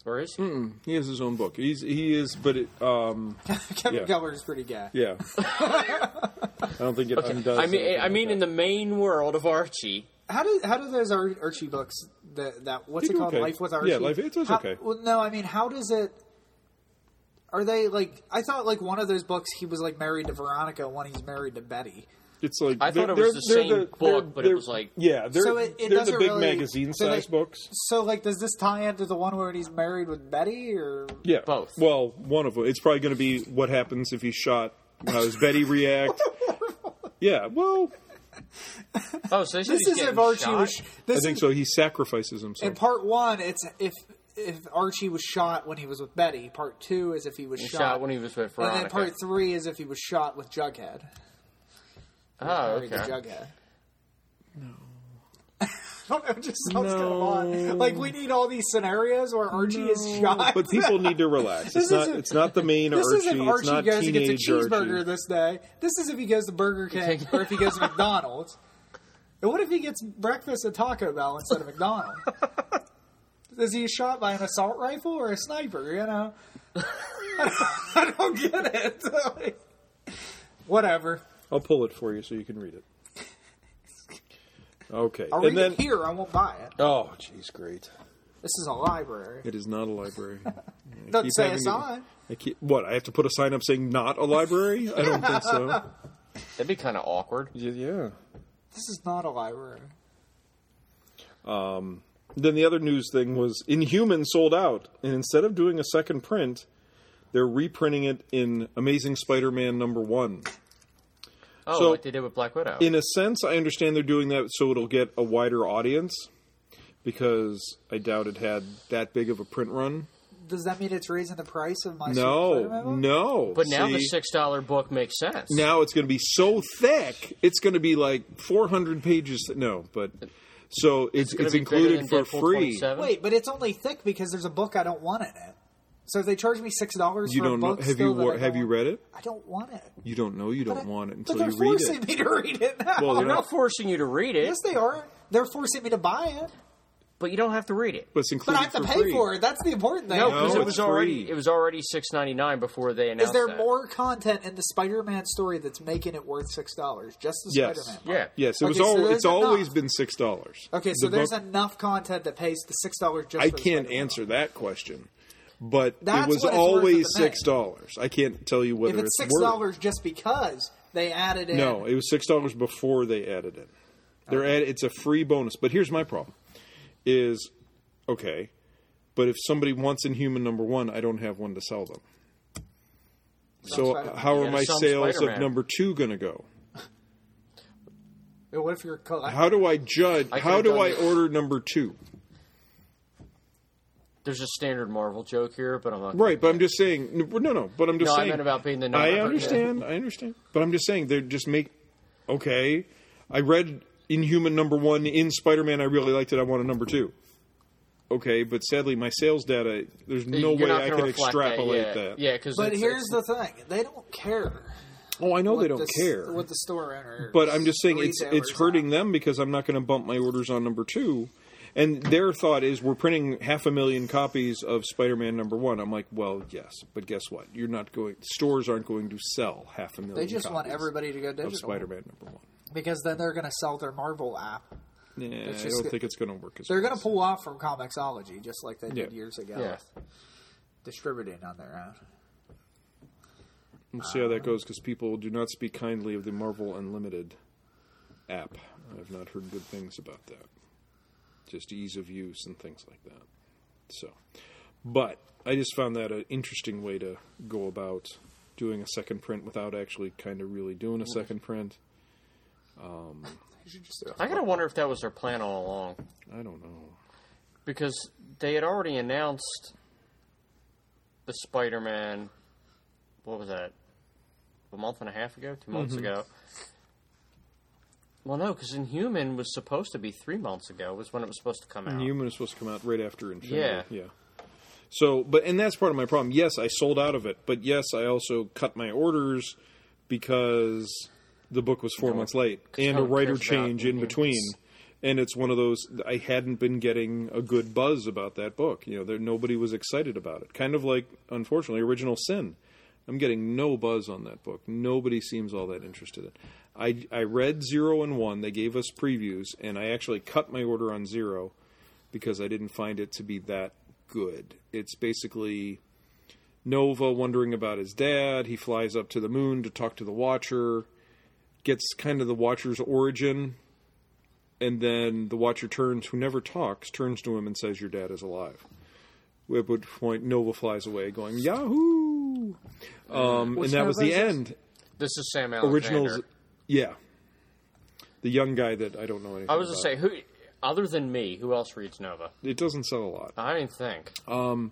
Or is he?
Mm-mm. He has his own book. He's he is, but it, um,
Kevin
yeah.
Keller is pretty gay.
yeah. I don't think it
Okay.
undoes.
I mean,
anything
I
like
mean,
that.
in the main world of Archie,
How do how do those Ar- Archie books that that what's
They
it
do
called
okay.
Life with Archie?
Yeah, Life- it does
How-
okay.
Well, no, I mean, how does it? Are they like? I thought like one of those books he was like married to Veronica, one he's married to Betty.
It's like
I thought
they're-
it was the
they're-
same
they're-
book,
they're-
but it
they're-
was like-
yeah, they're
So it- it
they're the
doesn't
big
really-
magazine
so they-
size books.
So like, does this tie into the one where he's married with Betty or?
Yeah,
Both.
Well, one of them. It's probably going to be what happens if he's shot. How does Betty react? Yeah, well,
oh, so this,
This is if Archie
shot?
was. sh- This
I think
is,
so. He sacrifices himself.
In part one, it's if if Archie was shot when he was with Betty. Part two is if he was
He
shot,
shot when he was with
and then
Veronica.
part three is if he was shot with Jughead.
Oh,
Married to
okay.
Jughead. No. I don't know, it just sounds
No.
kind of odd. Like, we need all these scenarios where Archie is shot.
But people need to relax.
This
It's not.
is if-
it's not the main
This
Archie.
is if
It's
Archie
not
goes and gets a
teenage
cheeseburger
Archie.
this day. This is if he goes to Burger King or if he goes to McDonald's. And what if he gets breakfast at Taco Bell instead of McDonald's? Is he shot by an assault rifle or a sniper? You know, I don't, I don't get it. Like, whatever.
I'll pull it for you so you can read it. Okay,
I'll
and
read
then
it here. I won't buy it.
oh, jeez, great.
This is a library.
It is not a library. I
Doesn't
keep
say a
having it-
sign.
I keep, what? I have to put a sign up saying not a library? I don't think so.
That'd be kind of awkward.
Yeah. yeah.
This is not a library.
Then the other news thing was Inhuman sold out, and instead of doing a second print, they're reprinting it in Amazing Spider-Man number one.
Oh,
So-
like they did with Black Widow.
In a sense, I understand they're doing that so it'll get a wider audience, because I doubt it had that big of a print run.
Does that mean it's raising the price of my Super
No,
Spider-Man book?
no.
but now the
See?
six dollar book makes sense.
Now it's going to be so thick, it's going to be like four hundred pages. No, but so it's
gonna
it's
be bigger
included
than
for
Deadpool
free.
twenty-seven?
Wait, but it's only thick because there's a book I don't want in it. So if they charge me six dollars
You
for a
don't know?
book,
Have
still
you
that
wa-
I
have
don't
you
want-
read it?
I don't want it.
You don't know. You don't
But I-
want it
but
until
they're
you read
forcing
it.
me to read it now.
Well,
They're
they're
not forcing you to read it,
yes, they are. They're forcing me to buy it,
but you don't have to read it.
But it's
but
included
I have to
for
pay
free.
for it. That's the important thing.
No,
No,
because it
it's
was already
free.
it was already six ninety nine before they announced
Is there
that.
more content in the Spider-Man story that's making it worth six dollars? Just the
Yes.
Spider-Man.
Yeah.
part?
Yes, it was
Okay, so
all.
there's
It's always
enough.
been six dollars.
Okay, so
The
there's
book-
enough content that pays the six dollars just.
I
for the
can't
Spider-Man
answer that question, but
That's
it was
what it's worth
always
at the Met.
six dollars. I can't tell you whether
If it's six
worth.
dollars just because they added in.
No, it was six dollars before they added it. They're add, it's a free bonus. But here's my problem: is okay, but if somebody wants Inhuman number one, I don't have one to sell them. So
Spider-Man.
how
You
are
gotta
my
sell
sales
Spider-Man.
of number two going to go?
What if you're collecting?
How do I judge?
I
how
could've
do
done
I
it.
order number two?
There's a standard Marvel joke here, but I'm not.
Right, but I'm just saying. No, no, but I'm just
No, I
saying.
meant about being the number.
I understand. I understand. But I'm just saying they're just make. Okay, I read Inhuman number one in Spider-Man. I really liked it. I want a number two. Okay, but sadly, my sales data. There's no
You're
way
not
I
gonna
can
reflect
extrapolate
that. Yeah,
that.
yeah, because
But here's the thing: they don't care.
Oh, I know they
what
don't
the,
care.
what the store owner.
But I'm just saying it's
retailers
it's hurting
have.
them because I'm not going to bump my orders on number two. And their thought is we're printing half a million copies of Spider-Man number one. I'm like, well, yes, but guess what? You're not going. Stores aren't going to sell half a million.
They just want
copies
everybody to go
of
digital
Spider-Man number one.
because then they're going to sell their Marvel app.
Yeah, I
just
don't
get-
think it's going to work as
They're
well.
going to pull off from Comixology just like they did
Yeah.
years ago,
Yeah.
with distributing on their own.
We'll see how that goes because people do not speak kindly of the Marvel Unlimited app. I've not heard good things about that. Just ease of use and things like that. So, but I just found that an interesting way to go about doing a second print without actually kind of really doing a second print.
You should just do it.
I gotta wonder if that was their plan all along,
I don't know.
because they had already announced the Spider-Man. What was that? A month and a half ago, two months
Mm-hmm.
ago. Well, no, because Inhuman was supposed to be three months ago. Was when it was supposed to come out.
Inhuman is supposed to come out right after Infinity.
Yeah.
Yeah. So, but, and that's part of my problem. Yes, I sold out of it, but yes, I also cut my orders because the book was four
No,
months late
'cause
and
no
a
one
writer
cares about
change in
Inhumans.
between. And it's one of those, I hadn't been getting a good buzz about that book. You know, there, nobody was excited about it. Kind of like, unfortunately, Original Sin. I'm getting no buzz on that book. Nobody seems all that interested in it. I, I read Zero and One. They gave us previews, and I actually cut my order on Zero because I didn't find it to be that good. It's basically Nova wondering about his dad. He flies up to the moon to talk to the Watcher, gets kind of the Watcher's origin, and then the Watcher turns, who never talks, turns to him and says, your dad is alive. At which point, Nova flies away going, Yahoo! Um, and that was the end.
This is Sam Alexander.
Originals, yeah. The young guy that I don't know anything
I was
about.
going to say, who, other than me, who else reads Nova?
It doesn't sell a lot.
I didn't think.
Um,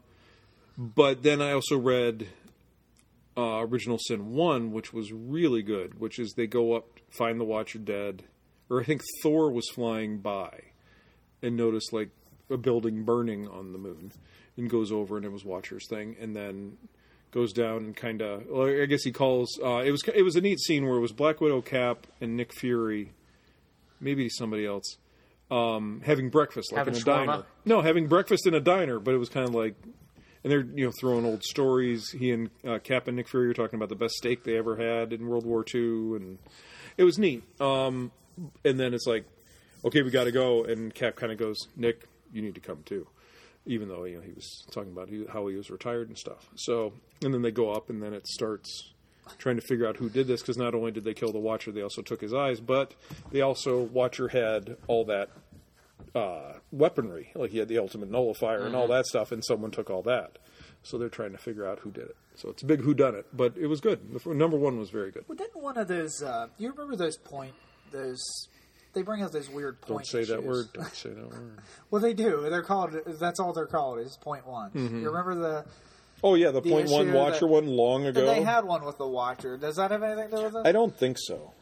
but then I also read uh, Original Sin one, which was really good, which is they go up, find the Watcher dead, or I think Thor was flying by and noticed like a building burning on the moon and goes over and it was Watcher's thing, and then goes down and kind of, well, I guess he calls, uh, it was it was a neat scene where it was Black Widow, Cap, and Nick Fury, maybe somebody else, um, having breakfast, like
Having
in a
shawarma?
diner. No, having breakfast in a diner, but it was kind of like, and they're, you know, throwing old stories. He and uh, Cap and Nick Fury were talking about the best steak they ever had in World War Two, and it was neat. Um, and then it's like, okay, we got to go, and Cap kind of goes, Nick, you need to come too. Even though, you know, he was talking about how he was retired and stuff. So, and then they go up, and then it starts trying to figure out who did this, because not only did they kill the Watcher, they also took his eyes, but they also, Watcher had all that uh, weaponry. Like, he had the ultimate nullifier mm-hmm. and all that stuff, and someone took all that. So they're trying to figure out who did it. So it's a big whodunit, but it was good. The number one was very good.
Well, didn't one of those, uh, you remember those point, those... They bring out those weird point
Don't say
issues.
that word. Don't say that word.
Well, they do. They're called. That's all they're called. Is point one.
Mm-hmm.
You remember the?
Oh yeah, the,
the
point one Watcher
that,
one long ago.
They had one with the Watcher. Does that have anything to do with it?
I don't think so.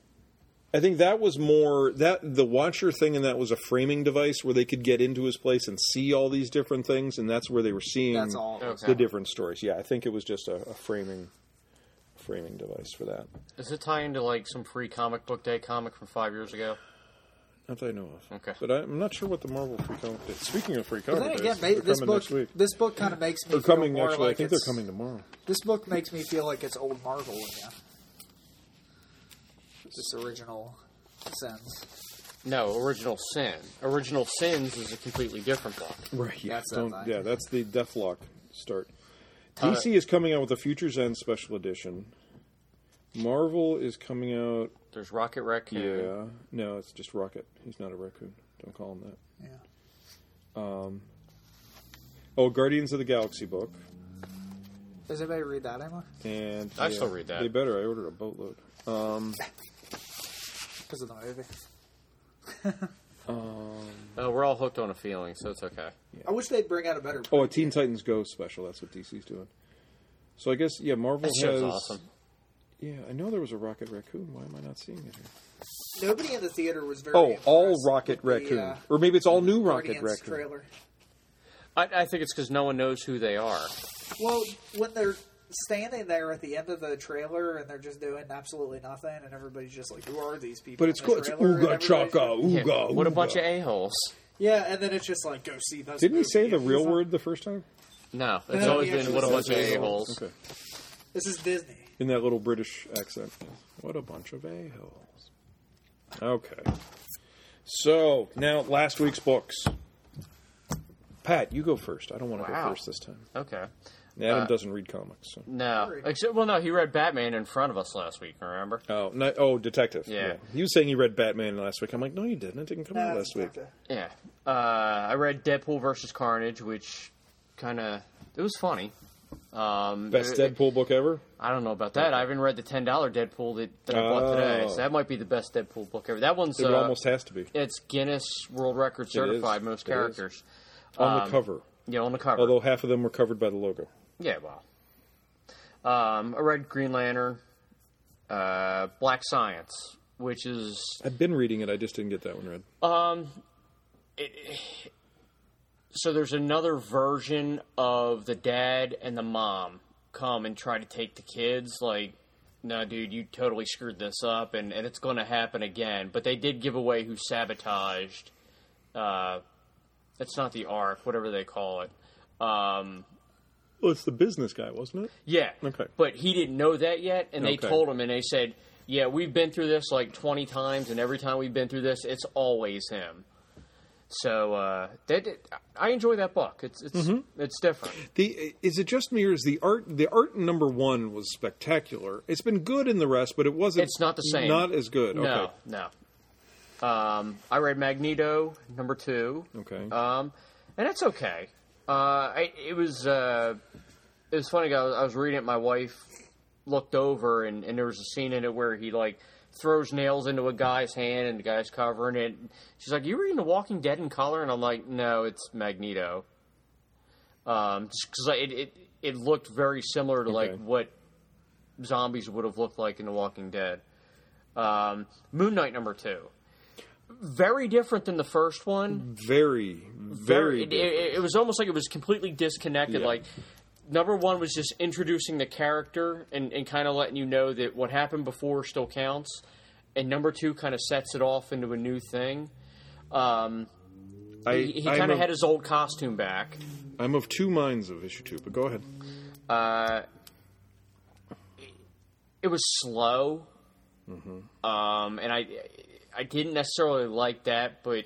I think that was more that the Watcher thing, and that was a framing device where they could get into his place and see all these different things, and that's where they were seeing
that's all.
Okay.
the different stories. Yeah, I think it was just a, a framing. framing device for that.
Does it tie into like some free comic book day comic from five years ago?
Not that I know of.
Okay.
But I, I'm not sure what the Marvel free comic day. Speaking of free comic
But then
days,
again,
they're
ba- this
coming
book,
next week.
this book kind of makes me
They're
feel
coming,
more
actually.
like
I think they're
it's-
coming tomorrow.
This book makes me feel like it's old Marvel again. This original Sins.
No, Original Sin. Original Sins is a completely different book.
Right, yeah.
That's that
Don't,
thing.
yeah, that's the Deathlock start.
Uh,
D C is coming out with a Future's End special edition. Marvel is coming out...
There's Rocket Raccoon.
Yeah. No, it's just Rocket. He's not a raccoon. Don't call him that.
Yeah.
Um, oh, Guardians of the Galaxy book.
Does anybody read that anymore?
And
I
yeah,
still read that.
They better. I ordered a boatload. Um,
Because of the movie.
um,
Uh, we're all hooked on a feeling, so it's okay.
I wish they'd bring out a better.
oh, a Teen Titans Go special. That's what D C's doing. So I guess, yeah, Marvel
That show's
has...
awesome.
Yeah, I know there was a Rocket Raccoon. Why am I not seeing it here?
Nobody in the theater was very.
Oh, all
impressed
Rocket
with the,
Raccoon.
uh,
Or maybe it's all new Rocket
Guardians
Raccoon.
trailer.
I, I think it's because no one knows who they are.
Well, when they're standing there at the end of the trailer and they're just doing absolutely nothing, and everybody's just like, "Who are these people?"
But it's
in
cool.
the
It's
trailer? And
ooga
everybody's
chaka,
just-
Yeah,
ooga.
what a
ooga.
bunch of a-holes.
Yeah, and then it's just like, "Go see those."
Didn't he say the
movies.
real
It's like-
word the first time?
No, it's
No,
always
he
been what a
actually
bunch of
says
a-holes.
Okay.
This is Disney.
In that little British accent. What a bunch of a-holes. Okay. So, now, last week's books. Pat, you go first. I don't want to
Wow.
go first this time.
Okay.
Adam
Uh,
doesn't read comics. So.
No. Except, well, no, he read Batman in front of us last week, remember?
Oh, no, oh, Detective.
Yeah.
He was saying he read Batman last week. I'm like, no, you didn't. It didn't come out
Nah,
last week.
it's
Yeah. Uh, I read Deadpool versus Carnage, which kind of... It was funny. Um,
Best
it-
Deadpool book ever?
I don't know about that. I haven't read the ten dollar Deadpool that, that I bought today.
Oh.
So that might be the best Deadpool book ever. That one's...
It
uh,
almost has to be.
It's Guinness World Record certified, most
It is.
characters.
On
Um,
the cover.
Yeah, on the cover.
Although half of them were covered by the logo.
Yeah, well. Um, I read Green Lantern, uh, Black Science, which is...
I've been reading it. I just didn't get that one read.
Um, it, so there's another version of the dad and the mom come and try to take the kids. Like, no, dude, you totally screwed this up, and, and it's going to happen again. But they did give away who sabotaged. Uh, it's not the Ark, whatever they call it. Um,
Well, it's the business guy, wasn't it?
yeah.
Okay.
But he didn't know that yet, and they
Okay.
told him, and they said, yeah, we've been through this like twenty times, and every time we've been through this, it's always him. So uh, that I enjoy that book. It's it's
Mm-hmm.
it's different.
The is it just me or is the art the art in number one was spectacular? It's been good in the rest, but it wasn't.
It's not the same.
Not as good.
No,
Okay.
no. Um, I read Magneto number two.
Okay.
Um, and it's okay. Uh, I, it was uh, it was funny. I was, I was reading it. My wife looked over, and, and there was a scene in it where he like throws nails into a guy's hand, and the guy's covering it. She's like, "You reading The Walking Dead in color?" And I'm like, "No, it's Magneto." Um, just because it, it it looked very similar to like
Okay.
what zombies would have looked like in The Walking Dead. Um, Moon Knight number two. Very different than the first one.
Very, very.
It, it, it was almost like it was completely disconnected.
Yeah.
Like, number one was just introducing the character and, and kind of letting you know that what happened before still counts. And number two kind of sets it off into a new thing. Um,
I,
he he
I'm
kind of
of-
had his old costume back.
I'm of two minds of issue two, but go ahead.
Uh, it was slow.
Mm-hmm.
Um, and I, I didn't necessarily like that, but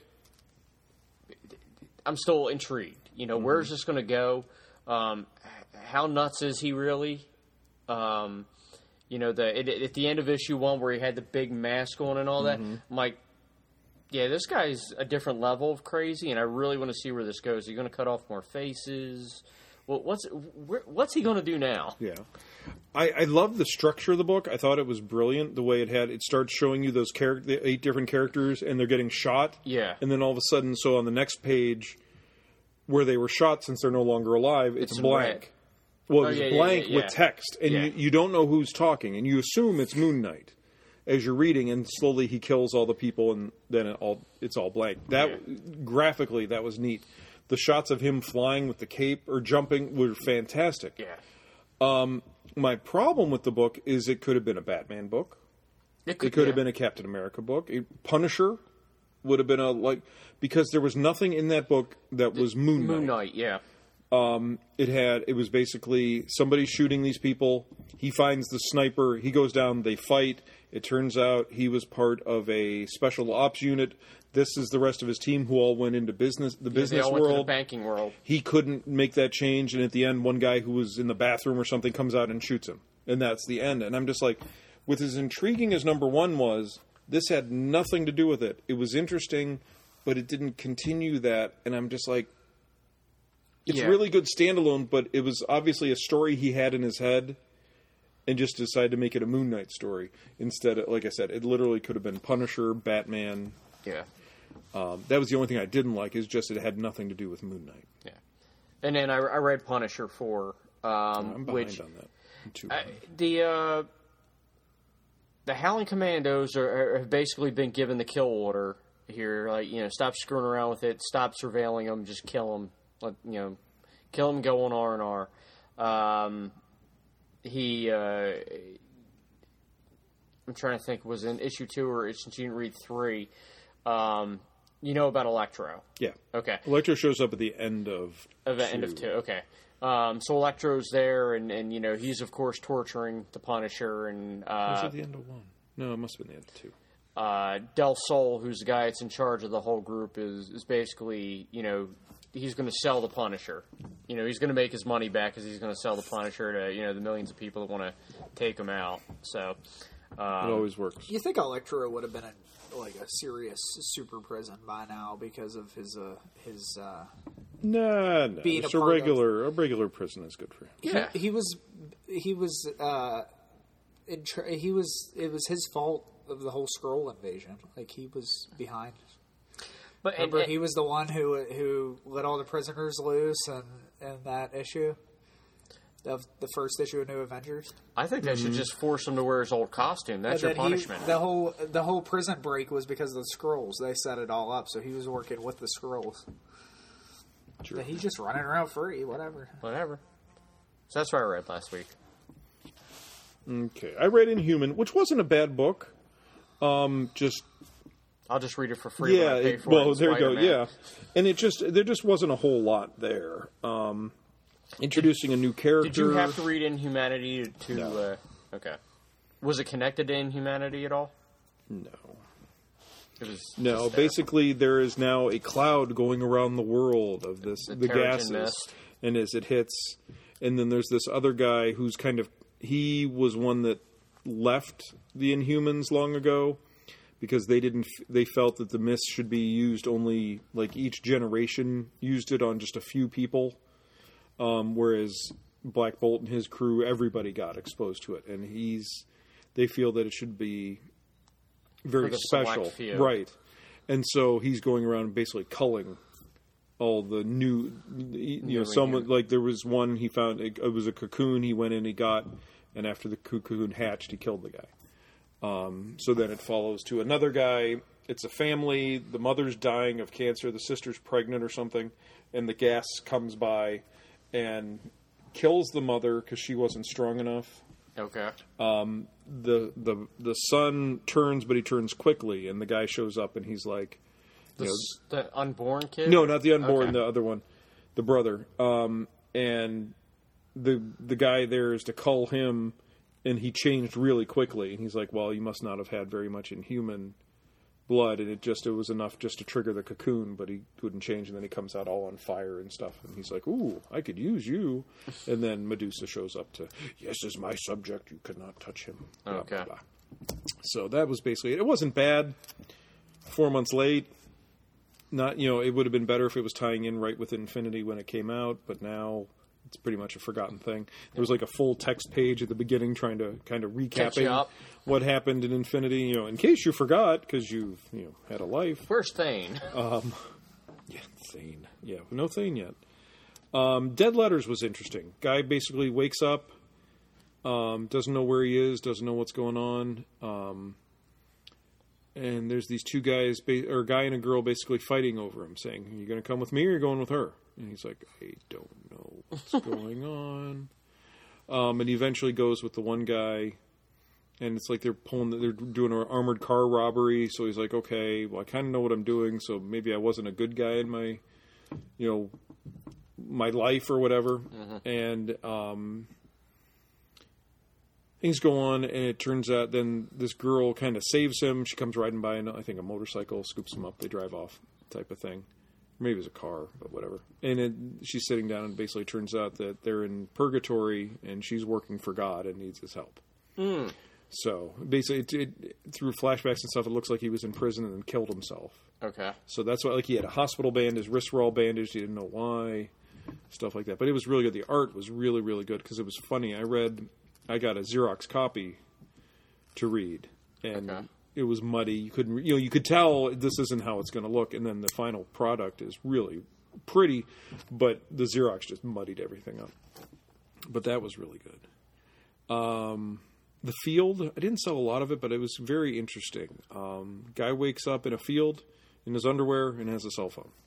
I'm still intrigued. You know,
Mm-hmm.
where's this going to go? Um, how nuts is he really? Um, you know, the it, at the end of issue one where he had the big mask on and all that,
Mm-hmm.
I'm like, yeah, this guy's a different level of crazy, and I really want to see where this goes. Is he going to cut off more faces? Well, what's where, what's he going to do now?
Yeah. I, I love the structure of the book. I thought it was brilliant the way it had. It starts showing you those character, the eight different characters, and they're getting shot.
Yeah.
And then all of a sudden, so on the next page, where they were shot, since they're no longer alive, it's,
It's in
blank.
red.
Well,
Oh,
it's
yeah, yeah,
blank
yeah,
with
yeah.
text, and
Yeah.
you, you don't know who's talking, and you assume it's Moon Knight as you're reading, and slowly he kills all the people, and then it all it's all blank. That
Yeah.
graphically, that was neat. The shots of him flying with the cape or jumping were fantastic.
Yeah.
My problem with the book is it could have been a Batman book.
It
It could have
yeah.
been a Captain America book. A Punisher would have been a like because there was nothing in that book that was Moon Knight.
Moon Knight, yeah.
It had it was basically somebody shooting these people. He finds the sniper. He goes down. They fight. It turns out he was part of a special ops unit. This is the rest of his team who all went into business, the
They
business
all went to the
world.
banking world.
He couldn't make that change, and at the end, one guy who was in the bathroom or something comes out and shoots him, and that's the end. And I'm just like, with as intriguing as number one was, this had nothing to do with it. It was interesting, but it didn't continue that, and I'm just like, it's
Yeah.
really good standalone, but it was obviously a story he had in his head, and just decided to make it a Moon Knight story instead of, like I said, it literally could have been Punisher, Batman.
Yeah.
Um, that was the only thing I didn't like, is just it had nothing to do with Moon Knight.
Yeah. And then I, I read Punisher four, um,
I'm behind
which
on that. I'm too
I,
behind.
the uh, the Howling Commandos are, are have basically been given the kill order here. Like, you know, stop screwing around with it. Stop surveilling them. Just kill them. Let, you know, kill them. Go on R and R. Um, he. Uh, I'm trying to think. Was in issue two or since you didn't read three. Um, you know about Electro.
Yeah.
Okay.
Electro shows up at the end of
Of the end of two, okay. Um, so Electro's there, and, and you know he's of course torturing the Punisher, and
Was
uh,
it the end of one? No, it must have been the end of two.
uh, Del Sol, who's the guy that's in charge of the whole group, is is basically you know he's going to sell the Punisher. You know he's going to make his money back because he's going to sell the Punisher to you know the millions of people that want to take him out. So um,
It always works.
You think Electro would have been in like a serious super prison by now because of his uh, his uh,
Nah, no.
Being
Just
a
a,
part of-
regular, a regular prison is good for him.
yeah,
he, he was he was uh, in tr- he was it was his fault of the whole Skrull invasion. Like he was behind.
but and,
Remember,
and-
he was the one who who let all the prisoners loose and in that issue of the first issue of New Avengers.
I think they should just force him to wear his old costume. That's your
And then he-
punishment.
the whole the whole prison break was because of the Skrulls. They set it all up, so he was working with the Skrulls.
Sure.
But he's just running around free, whatever.
Whatever. So that's what I read last week.
Okay, I read Inhuman, which wasn't a bad book. Um, just
I'll just read it for free.
yeah,
when I pay
it,
for
well,
it
there you go.
Spider-Man.
Yeah, and it just there just wasn't a whole lot there. Um, introducing a new character.
Did you have to read Inhumanity to?
No.
Uh, okay. Was it connected to Inhumanity at all?
No.
It was
No,
just, uh,
basically there is now a cloud going around the world of this
The
the,
Terrigen
gases,
mist.
and as it hits, and then there's this other guy who's kind of he was one that left the Inhumans long ago because they didn't f- they felt that the mist should be used only like each generation used it on just a few people, um, whereas Black Bolt and his crew everybody got exposed to it, and he's they feel that it should be very
For the select
special,
few.
right? And so he's going around basically culling all the new, you know,
New
someone
Inhuman.
like there was one he found it, it was a cocoon he went in he got, and after the cocoon hatched he killed the guy. Um, so then it follows to another guy. It's a family. The mother's dying of cancer. The sister's pregnant or something, and the gas comes by and kills the mother because she wasn't strong enough.
Okay.
The the the son turns, but he turns quickly, and the guy shows up, and he's like,
The,
you know,
s- the unborn kid?
no, not the unborn,
Okay.
the other one, the brother. Um, and the the guy there is to cull him, and he changed really quickly. And he's like, well, you must not have had very much inhuman blood, and it just it was enough just to trigger the cocoon, but he couldn't change. And then he comes out all on fire and stuff, and he's like, ooh, I could use you. And then Medusa shows up to, yes, as my subject, you cannot touch him. Blah,
Okay.
blah, blah. So that was basically it. It wasn't bad. Four months late. Not, you know, it would have been better if it was tying in right with Infinity when it came out, but now it's pretty much a forgotten thing. There was like a full text page at the beginning trying to kind of
Catch you
recapping
up.
what happened in Infinity, you know, in case you forgot because you've, you know, had a life.
Where's Thane?
Yeah, Thane. Yeah, no Thane yet. Um, Dead Letters was interesting. Guy basically wakes up, um, doesn't know where he is, doesn't know what's going on. Um, and there's these two guys, ba- or a guy and a girl, basically fighting over him, saying, "Are you going to come with me, or are you going with her?" And he's like, "I don't know what's going on." Um, and he eventually goes with the one guy, and it's like they're pulling, they're doing an armored car robbery. So he's like, "Okay, well, I kind of know what I'm doing, so maybe I wasn't a good guy in my, you know, my life or whatever."
Mm-hmm.
And um, things go on, and it turns out then this girl kind of saves him. She comes riding by, I think, a motorcycle, scoops him up, they drive off, type of thing. Maybe it was a car, but whatever. And it, she's sitting down, and basically turns out that they're in purgatory, and she's working for God and needs his help.
Mm.
So basically, it, it, through flashbacks and stuff, it looks like he was in prison and then killed himself.
Okay.
So that's why, like, he had a hospital band, his wrists were all bandaged, he didn't know why, stuff like that. But it was really good. The art was really, really good because it was funny. I read, I got a Xerox copy to read, and
Okay.
it was muddy. You couldn't, you know, you could tell this isn't how it's going to look. And then the final product is really pretty, but the Xerox just muddied everything up. But that was really good. Um, the field, I didn't sell a lot of it, but it was very interesting. Um, guy wakes up in a field in his underwear and has a cell phone.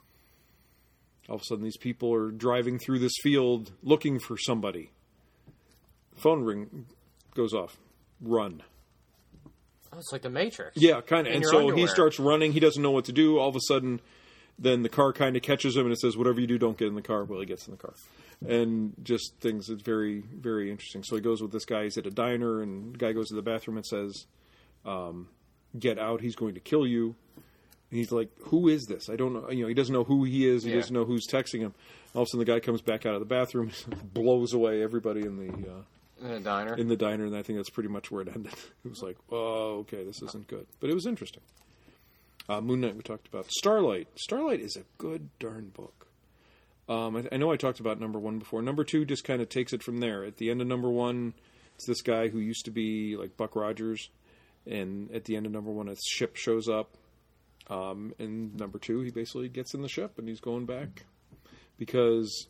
All of a sudden, these people are driving through this field looking for somebody. Phone ring goes off. Run.
Oh, it's like the Matrix.
Yeah, kind of.
In
And
your
so he
underwear.
starts running. He doesn't know what to do. All of a sudden, then the car kind of catches him, and it says, "Whatever you do, don't get in the car." Well, he gets in the car, and just things. It's very, very interesting. So he goes with this guy. He's at a diner, and the guy goes to the bathroom and says, um, "Get out! He's going to kill you." And he's like, "Who is this? I don't know." You know, he doesn't know who he is. He
Yeah.
doesn't know who's texting him. All of a sudden, the guy comes back out of the bathroom, blows away everybody in the. Uh,
In a diner.
in the diner, and I think that's pretty much where it ended. It was like, oh, okay, this isn't good. But it was interesting. Uh, Moon Knight we talked about. Starlight. Starlight is a good darn book. Um, I, I know I talked about number one before. Number two just kind of takes it from there. At the end of number one, it's this guy who used to be like Buck Rogers, and at the end of number one, a ship shows up. Um, and number two, he basically gets in the ship, and he's going back. Because...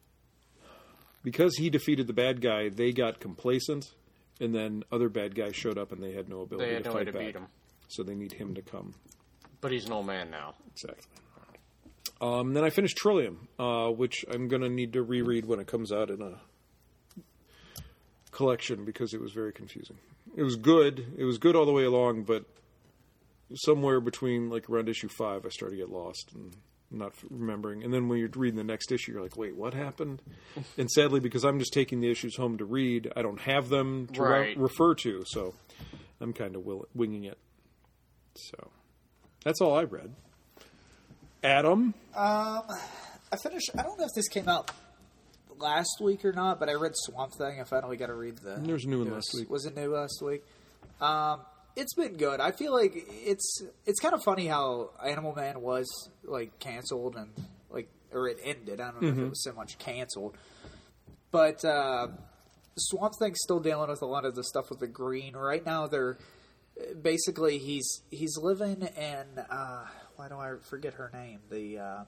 Because he defeated the bad guy, they got complacent, and then other bad guys showed up, and they had no ability
They had
to
no
fight
way to
back.
beat him.
So they need him to come.
But he's an old man now.
Exactly. Um, then I finished Trillium, uh, which I'm going to need to reread when it comes out in a collection because it was very confusing. It was good. It was good all the way along, but somewhere between like around issue five, I started to get lost and not remembering. And then when you're reading the next issue, you're like, wait, what happened? And sadly, because I'm just taking the issues home to read, I don't have them to
Right.
re- refer to, so I'm kind of will- winging it. So that's all I read. Adam?
Um, I finished. I don't know if this came out last week or not, but I read Swamp Thing. I finally got to read the.
There's a new one
it
last
was,
week.
Was it new last week? Um, it's been good. I feel like it's it's kind of funny how Animal Man was like canceled and like or it ended. I don't know
Mm-hmm.
if it was so much canceled, but uh, Swamp Thing's still dealing with a lot of the stuff with the Green. Right now, they're basically he's he's living in. Uh, why do I forget her name? The uh,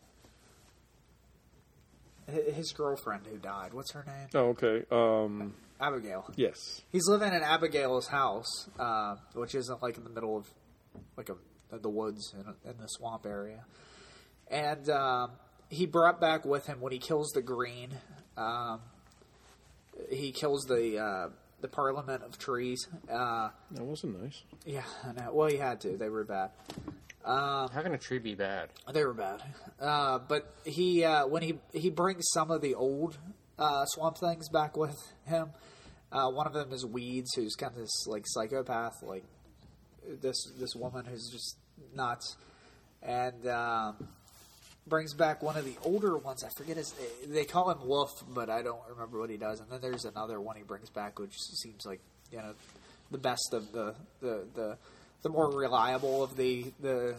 his girlfriend who died. What's her name?
Oh, okay. Um,
Abigail.
yes.
He's living in Abigail's house, uh, which isn't like in the middle of like a, the woods in, a, in the swamp area. And um, he brought back with him when he kills the Green. Um, he kills the uh, the Parliament of Trees. Uh,
That wasn't nice.
yeah, I know. Well, he had to. They were bad.
How can a tree be bad?
They were bad. Uh, but he uh, when he he brings some of the old uh, Swamp Things back with him. Uh, one of them is Weeds, who's kind of this like psychopath, like this this woman who's just nuts, and um, brings back one of the older ones. I forget his. They call him Wolf, but I don't remember what he does. And then there's another one he brings back, which seems like you know the best of the the the, the more reliable of the the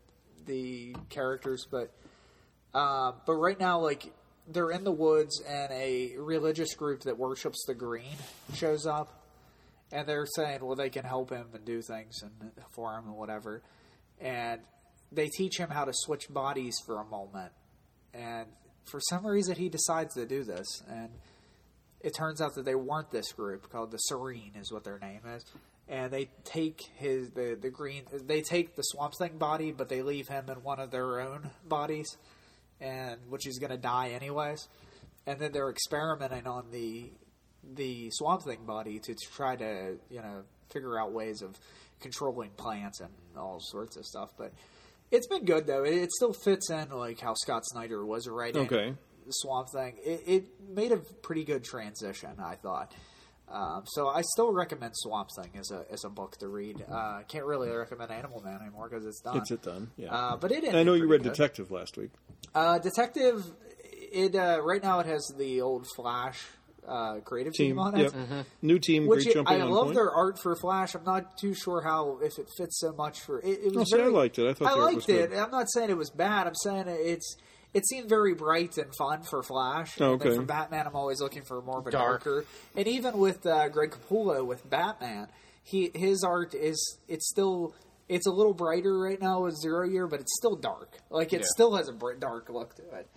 the characters. But uh, but right now, like. They're in the woods, and a religious group that worships the Green shows up, and they're saying, well, they can help him and do things and for him and whatever. And they teach him how to switch bodies for a moment. And for some reason, he decides to do this. And it turns out that they weren't this group, called the Serene is what their name is. And they take his the, the Green, they take the Swamp Thing body, but they leave him in one of their own bodies. And which he's going to die anyways, and then they're experimenting on the the Swamp Thing body to, to try to you know figure out ways of controlling plants and all sorts of stuff. But it's been good though. It, it still fits in like how Scott Snyder was writing
Okay.
the Swamp Thing. It, it made a pretty good transition, I thought. Um, so I still recommend Swamp Thing as a as a book to read. Uh, can't really recommend Animal Man anymore because it's done.
It's it done. Yeah.
Uh, but it.
And I know you
ended
read
pretty good.
Detective last week.
Uh, Detective, it uh, right now it has the old Flash uh, creative team,
Team.
on
Yep.
it.
New team.
Which
Great
it,
jumping
I
on
love
point.
their art for Flash. I'm not too sure how if it fits so much for it. It
Oh,
was
see, I
very,
liked it. I thought
I
the art
liked
was
it.
good.
I'm not saying it was bad. I'm saying it's it seemed very bright and fun for Flash.
Oh,
And then
okay.
for Batman, I'm always looking for more of a
Dark.
darker. And even with uh, Greg Capullo with Batman, he his art is it's still. It's a little brighter right now with Zero Year, but it's still dark. Like, it
Yeah.
still has a bright, dark look to it.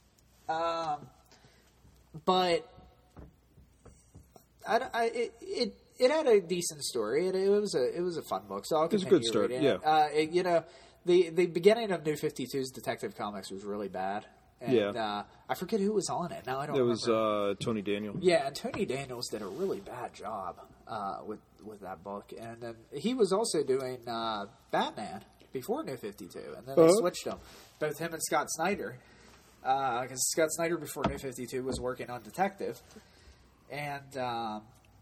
Um, but I, I, it, it it had a decent story. It, it was a it was a fun book. So I'll
was a
continue
good start,
reading
yeah.
it. Uh, it, you know, the the beginning of New fifty-two's Detective Comics was really bad. And,
Yeah.
uh, I forget who was on it. Now I don't
It
remember.
was uh, Tony Daniel.
Yeah, and Tony Daniels did a really bad job uh, with with that book, and then he was also doing uh, Batman before New fifty-two, and then they
Uh-huh.
switched them. Both him and Scott Snyder, because Scott Snyder before New fifty-two was working on Detective, and um,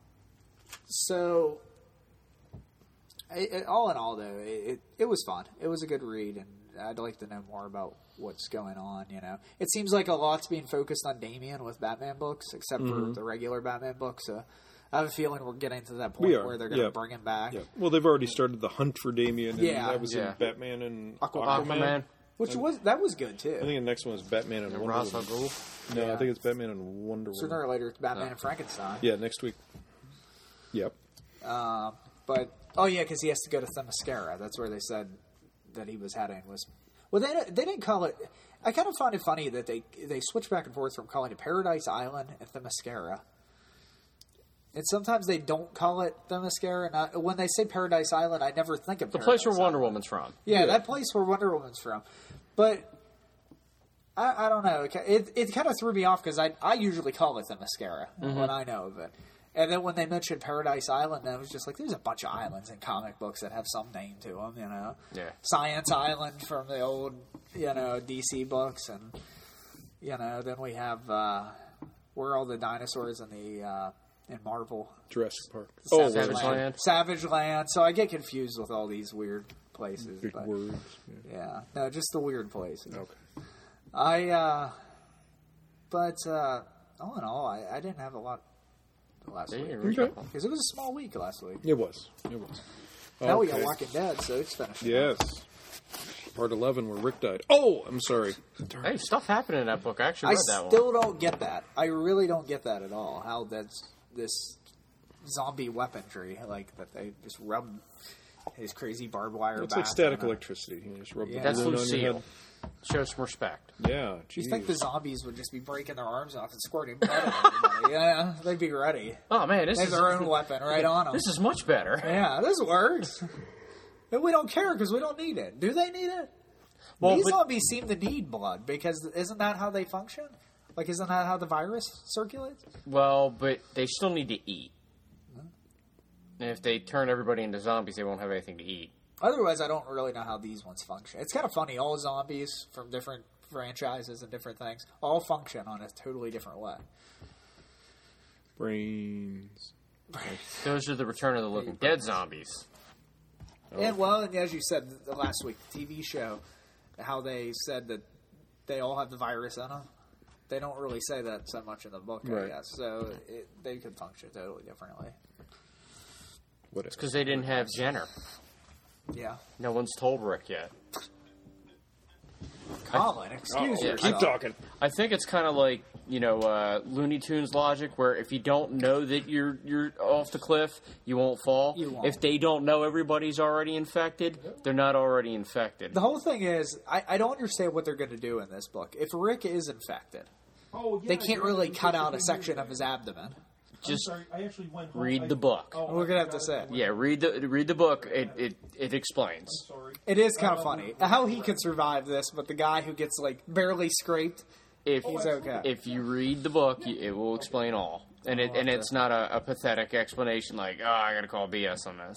so it, it- all in all, though, it, it it was fun. It was a good read, and I'd like to know more about what's going on. You know, it seems like a lot's being focused on Damian with Batman books, except for the regular Batman books. So I have a feeling we're getting to that point
We are,
where they're going to
yeah.
bring him back.
Yeah. Well, they've already started the hunt for Damien. And
Yeah.
That was
Yeah.
in Batman and
Aquaman.
Aquaman.
Aquaman.
Which was that was good too.
I think the next one is Batman and,
And
Wonder
Ra's al
Woman.
Ghul.
No,
Yeah.
I think it's Batman and Wonder Woman.
Sooner or later, it's Batman and Frankenstein.
Yeah, next week. Yep.
Uh, but oh yeah, because he has to go to Themyscira. That's where they said that he was heading. Was well, they they didn't call it. I kind of find it funny that they they switch back and forth from calling it Paradise Island and Themyscira. And sometimes they don't call it Themyscira. And I, when they say Paradise Island, I never think of
The
Paradise
place where Wonder
Island.
Woman's from.
Yeah,
Yeah.
that place where Wonder Woman's from. But I, I don't know. It it kind of threw me off because I I usually call it the mascara when I know of it, And then when they mentioned Paradise Island, I was just like, there's a bunch of islands in comic books that have some name to them, you know.
Yeah.
Science Island from the old, you know, D C books. And, you know, then we have, uh, where are all the dinosaurs in the, uh, in Marvel?
Jurassic Park.
Savage,
Savage
Land.
Land.
Savage Land. So I get confused with all these weird places.
Big
but,
words. Yeah.
yeah. No, just the weird places.
Okay.
I, uh, but, uh, all in all, I, I didn't have a lot last
There
week.
you
Okay.
go.
Because it was a small week last week.
It was. It was.
Now we got
Okay.
Walking Dead, so it's finishing.
Yes. Part eleven where Rick died. Oh, I'm sorry.
Hey, stuff happened in that book. I actually
I
read that
still
one.
don't get that. I really don't get that at all. How that's this zombie weaponry, like that they just rub his crazy barbed wire.
It's
back
like static
on it.
electricity. You just rub
Yeah.
the
That's
balloon on your
Lucille.
head.
Show some respect.
Yeah.
You think
jeez.
the zombies would just be breaking their arms off and squirting blood on everybody? Yeah, they'd be ready.
Oh man, this
They have
is
their own weapon right on them.
this is much better.
Yeah, this works. And we don't care because we don't need it. Do they need it?
Well,
These
but-
zombies seem to need blood because isn't that how they function? Like, isn't that how the virus circulates?
Well, but they still need to eat. And if they turn everybody into zombies, they won't have anything to eat.
Otherwise, I don't really know how these ones function. It's kind of funny. All zombies from different franchises and different things all function on a totally different way.
Brains.
Those are the Return of the Living Dead zombies.
And, well, and as you said the last week, the T V show, how they said that they all have the virus in them. They don't really say that so much in the book,
Right.
I guess. So it, they could function totally differently.
What is
Because they didn't have Jenner.
Yeah.
No one's told Rick yet.
Colin, excuse
yeah,
yourself.
Keep talking.
I think it's kind of like, you know, uh, Looney Tunes logic, where if you don't know that you're you're off the cliff, you won't fall.
You won't.
If they don't know everybody's already infected, they're not already infected.
The whole thing is, I, I don't understand what they're going to do in this book. If Rick is infected,
Oh, yeah,
they can't
you're
really
right.
cut
It's
out a
big
section
movie.
of his abdomen.
Just
I'm sorry, I actually went home.
read
I-
the book.
Oh,
We're
I
gonna have
forgot
to say.
that.
Yeah, read the read the book. It it, it explains.
Sorry.
It is kind of funny how he can survive this, but the guy who gets like barely scraped,
If
he's okay.
if you read the book, you- it will explain all, and it and it's not a, a pathetic explanation like, oh, I got to call B S on this.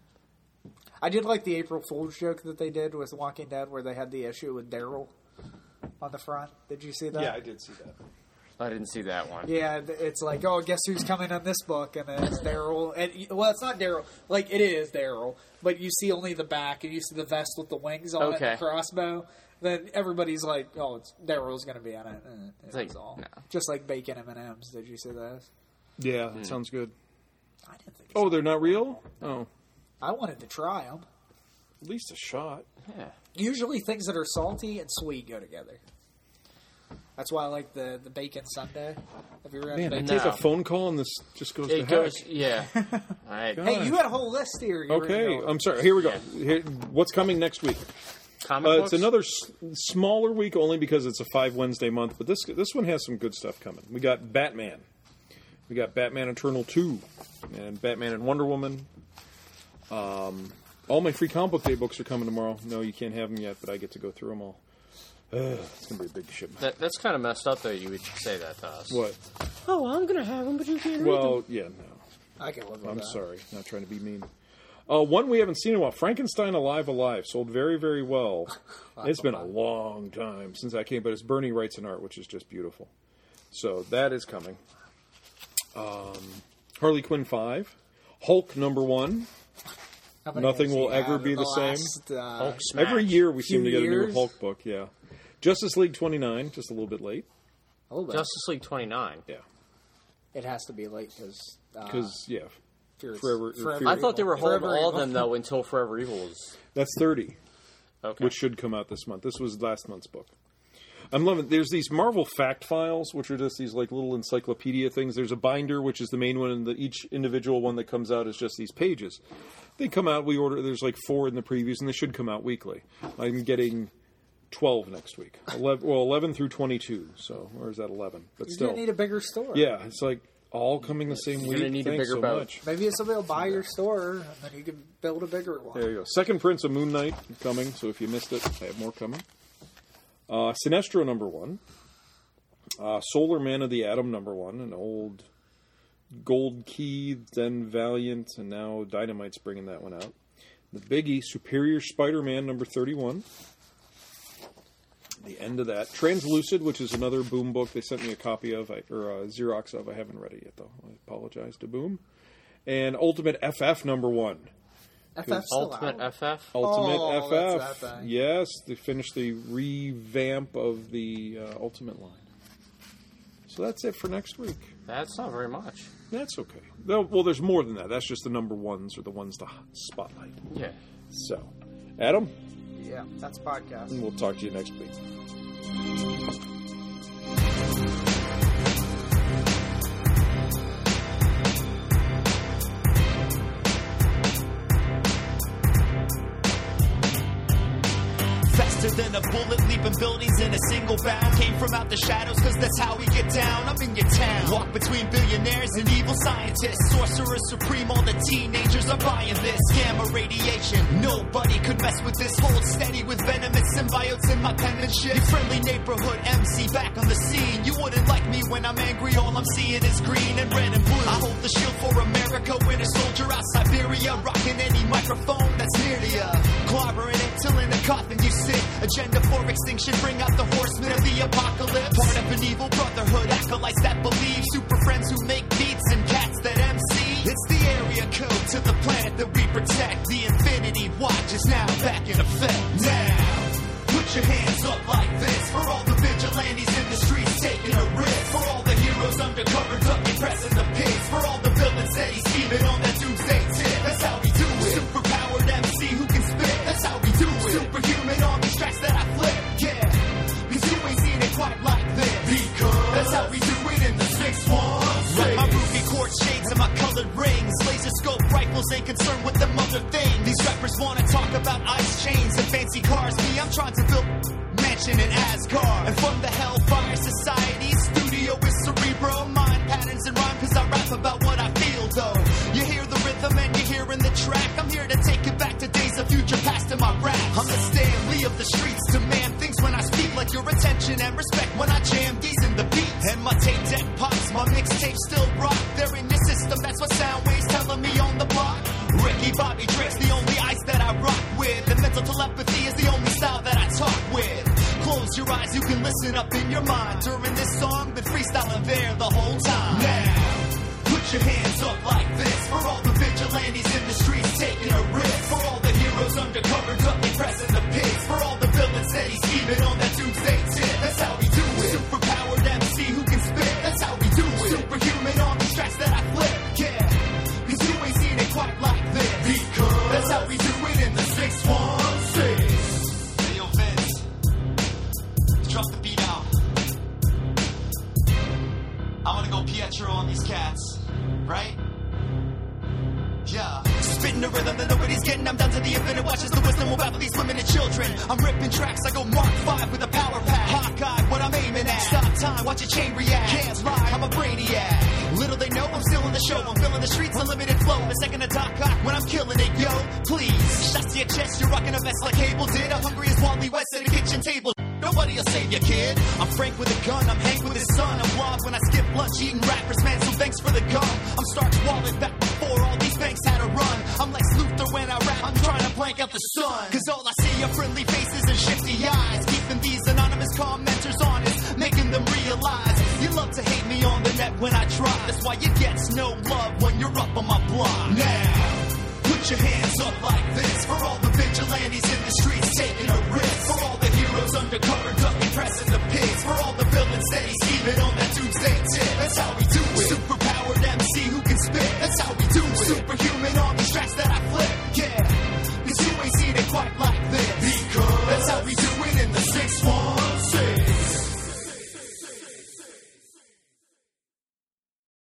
I did like the April Fool's joke that they did with Walking Dead, where they had the issue with Daryl on the front. Did you see that?
Yeah, I did see that.
I didn't see that one.
Yeah, th- it's like, oh, guess who's coming on this book? And then it's Daryl. And y- well, it's not Daryl. Like, it is Daryl, but you see only the back, and you see the vest with the wings on it,
Okay.
and the crossbow. Then everybody's like, oh, it's Daryl's going to be on it. And it
like,
was all.
no.
Just like bacon M and M's. Did you see those?
Yeah, that sounds good.
I didn't think so.
Oh, they're not real? Oh,
I wanted to try them.
at least a shot.
Yeah.
Usually things that are salty and sweet go together. That's why I like the, the bacon sundae. Have you ever had
Man, I
bacon?
take
No.
a phone call and this just goes to
It
heck.
goes, yeah. I,
God.
Hey, you had a whole list here. You were
Okay,
gonna go-
I'm sorry. Here we go. Here, what's coming next week?
comic
Uh,
books?
it's another s- smaller week only because it's a five Wednesday month, but this this one has some good stuff coming. We got Batman. We got Batman Eternal two and Batman and Wonder Woman. Um, all my free comic book day books are coming tomorrow. No, you can't have them yet, but I get to go through them all. Ugh, it's going to be a big shipment.
That, that's kind of messed up, though. You would say that to us.
What?
Oh, I'm gonna have them, but you can't read
Well, yeah, no.
I can live with
I'm
that.
sorry. Not trying to be mean. Uh, one we haven't seen in a while. Frankenstein Alive Alive sold very, very well. It's been a long time since that came, but it's Bernie Writes and Art, which is just beautiful. So that is coming. Um, Harley Quinn five. Hulk number one.
How many
Nothing
has he
will
had
ever
in
be the same.
last, uh,
Hulk smash.
Every year we seem to
Few
get a new
years.
Hulk book, yeah. Justice League twenty-nine, just a little bit late.
a little bit.
Justice League twenty-nine.
Yeah.
It has to be late because
Because, yeah.
Furious-
Forever-
Forever
I
Fear-
thought they were holding
Forever
all of
Evil.
them, though, until Forever Evil was...
That's thirty,
Okay.
which should come out this month. This was last month's book. I'm loving. There's these Marvel fact files, which are just these like little encyclopedia things. There's a binder, which is the main one, and the, each individual one that comes out is just these pages. They come out. We order. There's like four in the previews, and they should come out weekly. I'm getting twelve next week. eleven, well, eleven through twenty-two. So, or is that eleven? But
You're
still,
gonna need a bigger store.
yeah, it's like all coming the same
You're
week.
gonna need a
Thanks
bigger
so
boat.
much.
Maybe somebody will buy your store, and then you can build a bigger one.
There you go. Second Prince of Moon Knight coming. So if you missed it, I have more coming. Uh, Sinestro number one. Uh, Solar Man of the Atom number one, an old Gold Key, then Valiant, and now Dynamite's bringing that one out. The biggie, Superior Spider-Man number thirty-one. The end of that. Translucid, which is another Boom book they sent me a copy of, I, or a Xerox of. I haven't read it yet, though. I apologize to Boom. And Ultimate F F number one.
F F still
Ultimate
out?
F F?
Ultimate
Oh,
F
that's
F.
that thing.
Yes, they finished the revamp of the uh, Ultimate line. So that's it for next week.
That's not very much.
That's okay. No, well, there's more than that. That's just the number ones or the ones to spotlight.
Yeah.
So, Adam,
Yeah, that's a podcast.
and we'll talk to you next week.
Faster than a bullet, leaping buildings in a single bound. Came from out the shadows, cause that's how we get down. I'm in your town. Walk between billionaires and evil scientists. Sorcerer supreme, all the teenagers are buying this. Gamma radiation, nobody could mess with this. Hold steady with venomous symbiotes in my penmanship. Your friendly neighborhood M C back on the scene. You wouldn't like me when I'm angry, all I'm seeing is green and red and blue. I hold the shield for America, winter soldier out Siberia. Rocking any microphone that's near to ya. Clobbering it till in the coffin you sit. Agenda for extinction, bring out the horsemen of the apocalypse. Part of an evil brotherhood, acolytes that believe. Super friends who make beats and cats that M C. It's the area code to the planet that we protect. The Infinity Watch is now back in effect. Now, put your hands up like this. For all the vigilantes in the streets taking a risk. For all the heroes undercover ducking, pressing the pigs. For all the villains that he's scheming on that doomsday tip. That's how we do it. Superpowered M C who can spit. That's how we do it. Superhuman on these tracks that I flip. Yeah, cause you ain't seen it quite like this. Because that's how we do it in the six one six. Like my ruby quartz shades and my colored rings. Laser scope rifles ain't concerned with them other things. These rappers wanna talk about ice chains and fancy cars. Me, I'm trying to build mansion in Asgard. And from the Hellfire Society, studio is cerebral. Mind patterns and rhyme cause I rap about what I feel though. You hear the rhythm and you're hearing the track. I'm here to take it back to days of future past in my rap. I'm the Stan Lee of the streets, demand things when I speak. Like your attention and respect when I jam these in the beats. And my tape deck pops, my mixtape still rock. They're in your system, that's what sound waves telling me on the block. Ricky Bobby Drake's the only ice that I rock with. And mental telepathy is the only style that I talk with. Close your eyes, you can listen up in your mind. During this song, been freestyling there the whole time. Now, put your hands up like this. For all the vigilantes in the streets taking a risk. For all the heroes undercover ducking, pressing the pigs. For all the villains that he's scheming on that doomsday tip. That's how we do it. Superpowered M C who can spit. That's how we do it. Superhuman on these tracks that I flip. Yeah, cause you ain't seen it quite like this. Because that's how we do it in the six one six. Hey yo Vince, drop the beat out. I wanna go Pietro on these cats, right? Yeah. Spitting the rhythm that nobody's getting. I'm down to the infinite. Watches the wisdom will baffle these women and children. I'm ripping tracks. I go Mark five with a power pack. Hawkeye, what I'm aiming at. Stop time, watch a chain react. Can't lie, I'm a brainiac. Little they know I'm still in the show. I'm filling the streets, unlimited flow. The second I talk cock when I'm killing it, yo. Please, shots to your chest. You're rocking a vest like Cable did. I'm hungry as Wally West at a kitchen table. Nobody'll save you, kid. I'm Frank with a gun. I'm Hank with his son. I'm Blob when I skip lunch, eating rappers, man. So thanks for the gum. I'm Stark's wallet back before all these banks had a run. I'm like Luthor when I rap. I'm trying to blank out the sun. Cause all I see are friendly faces and shifty eyes. Keeping these anonymous commenters honest, making them realize you love to hate me on the net when I try. That's why you get no love when you're up on my block. Now, put your hands up like this. For all the vigilantes in the streets taking a risk. For all the heroes undercover ducking, pressing the pigs. For all the villains that he's scheming on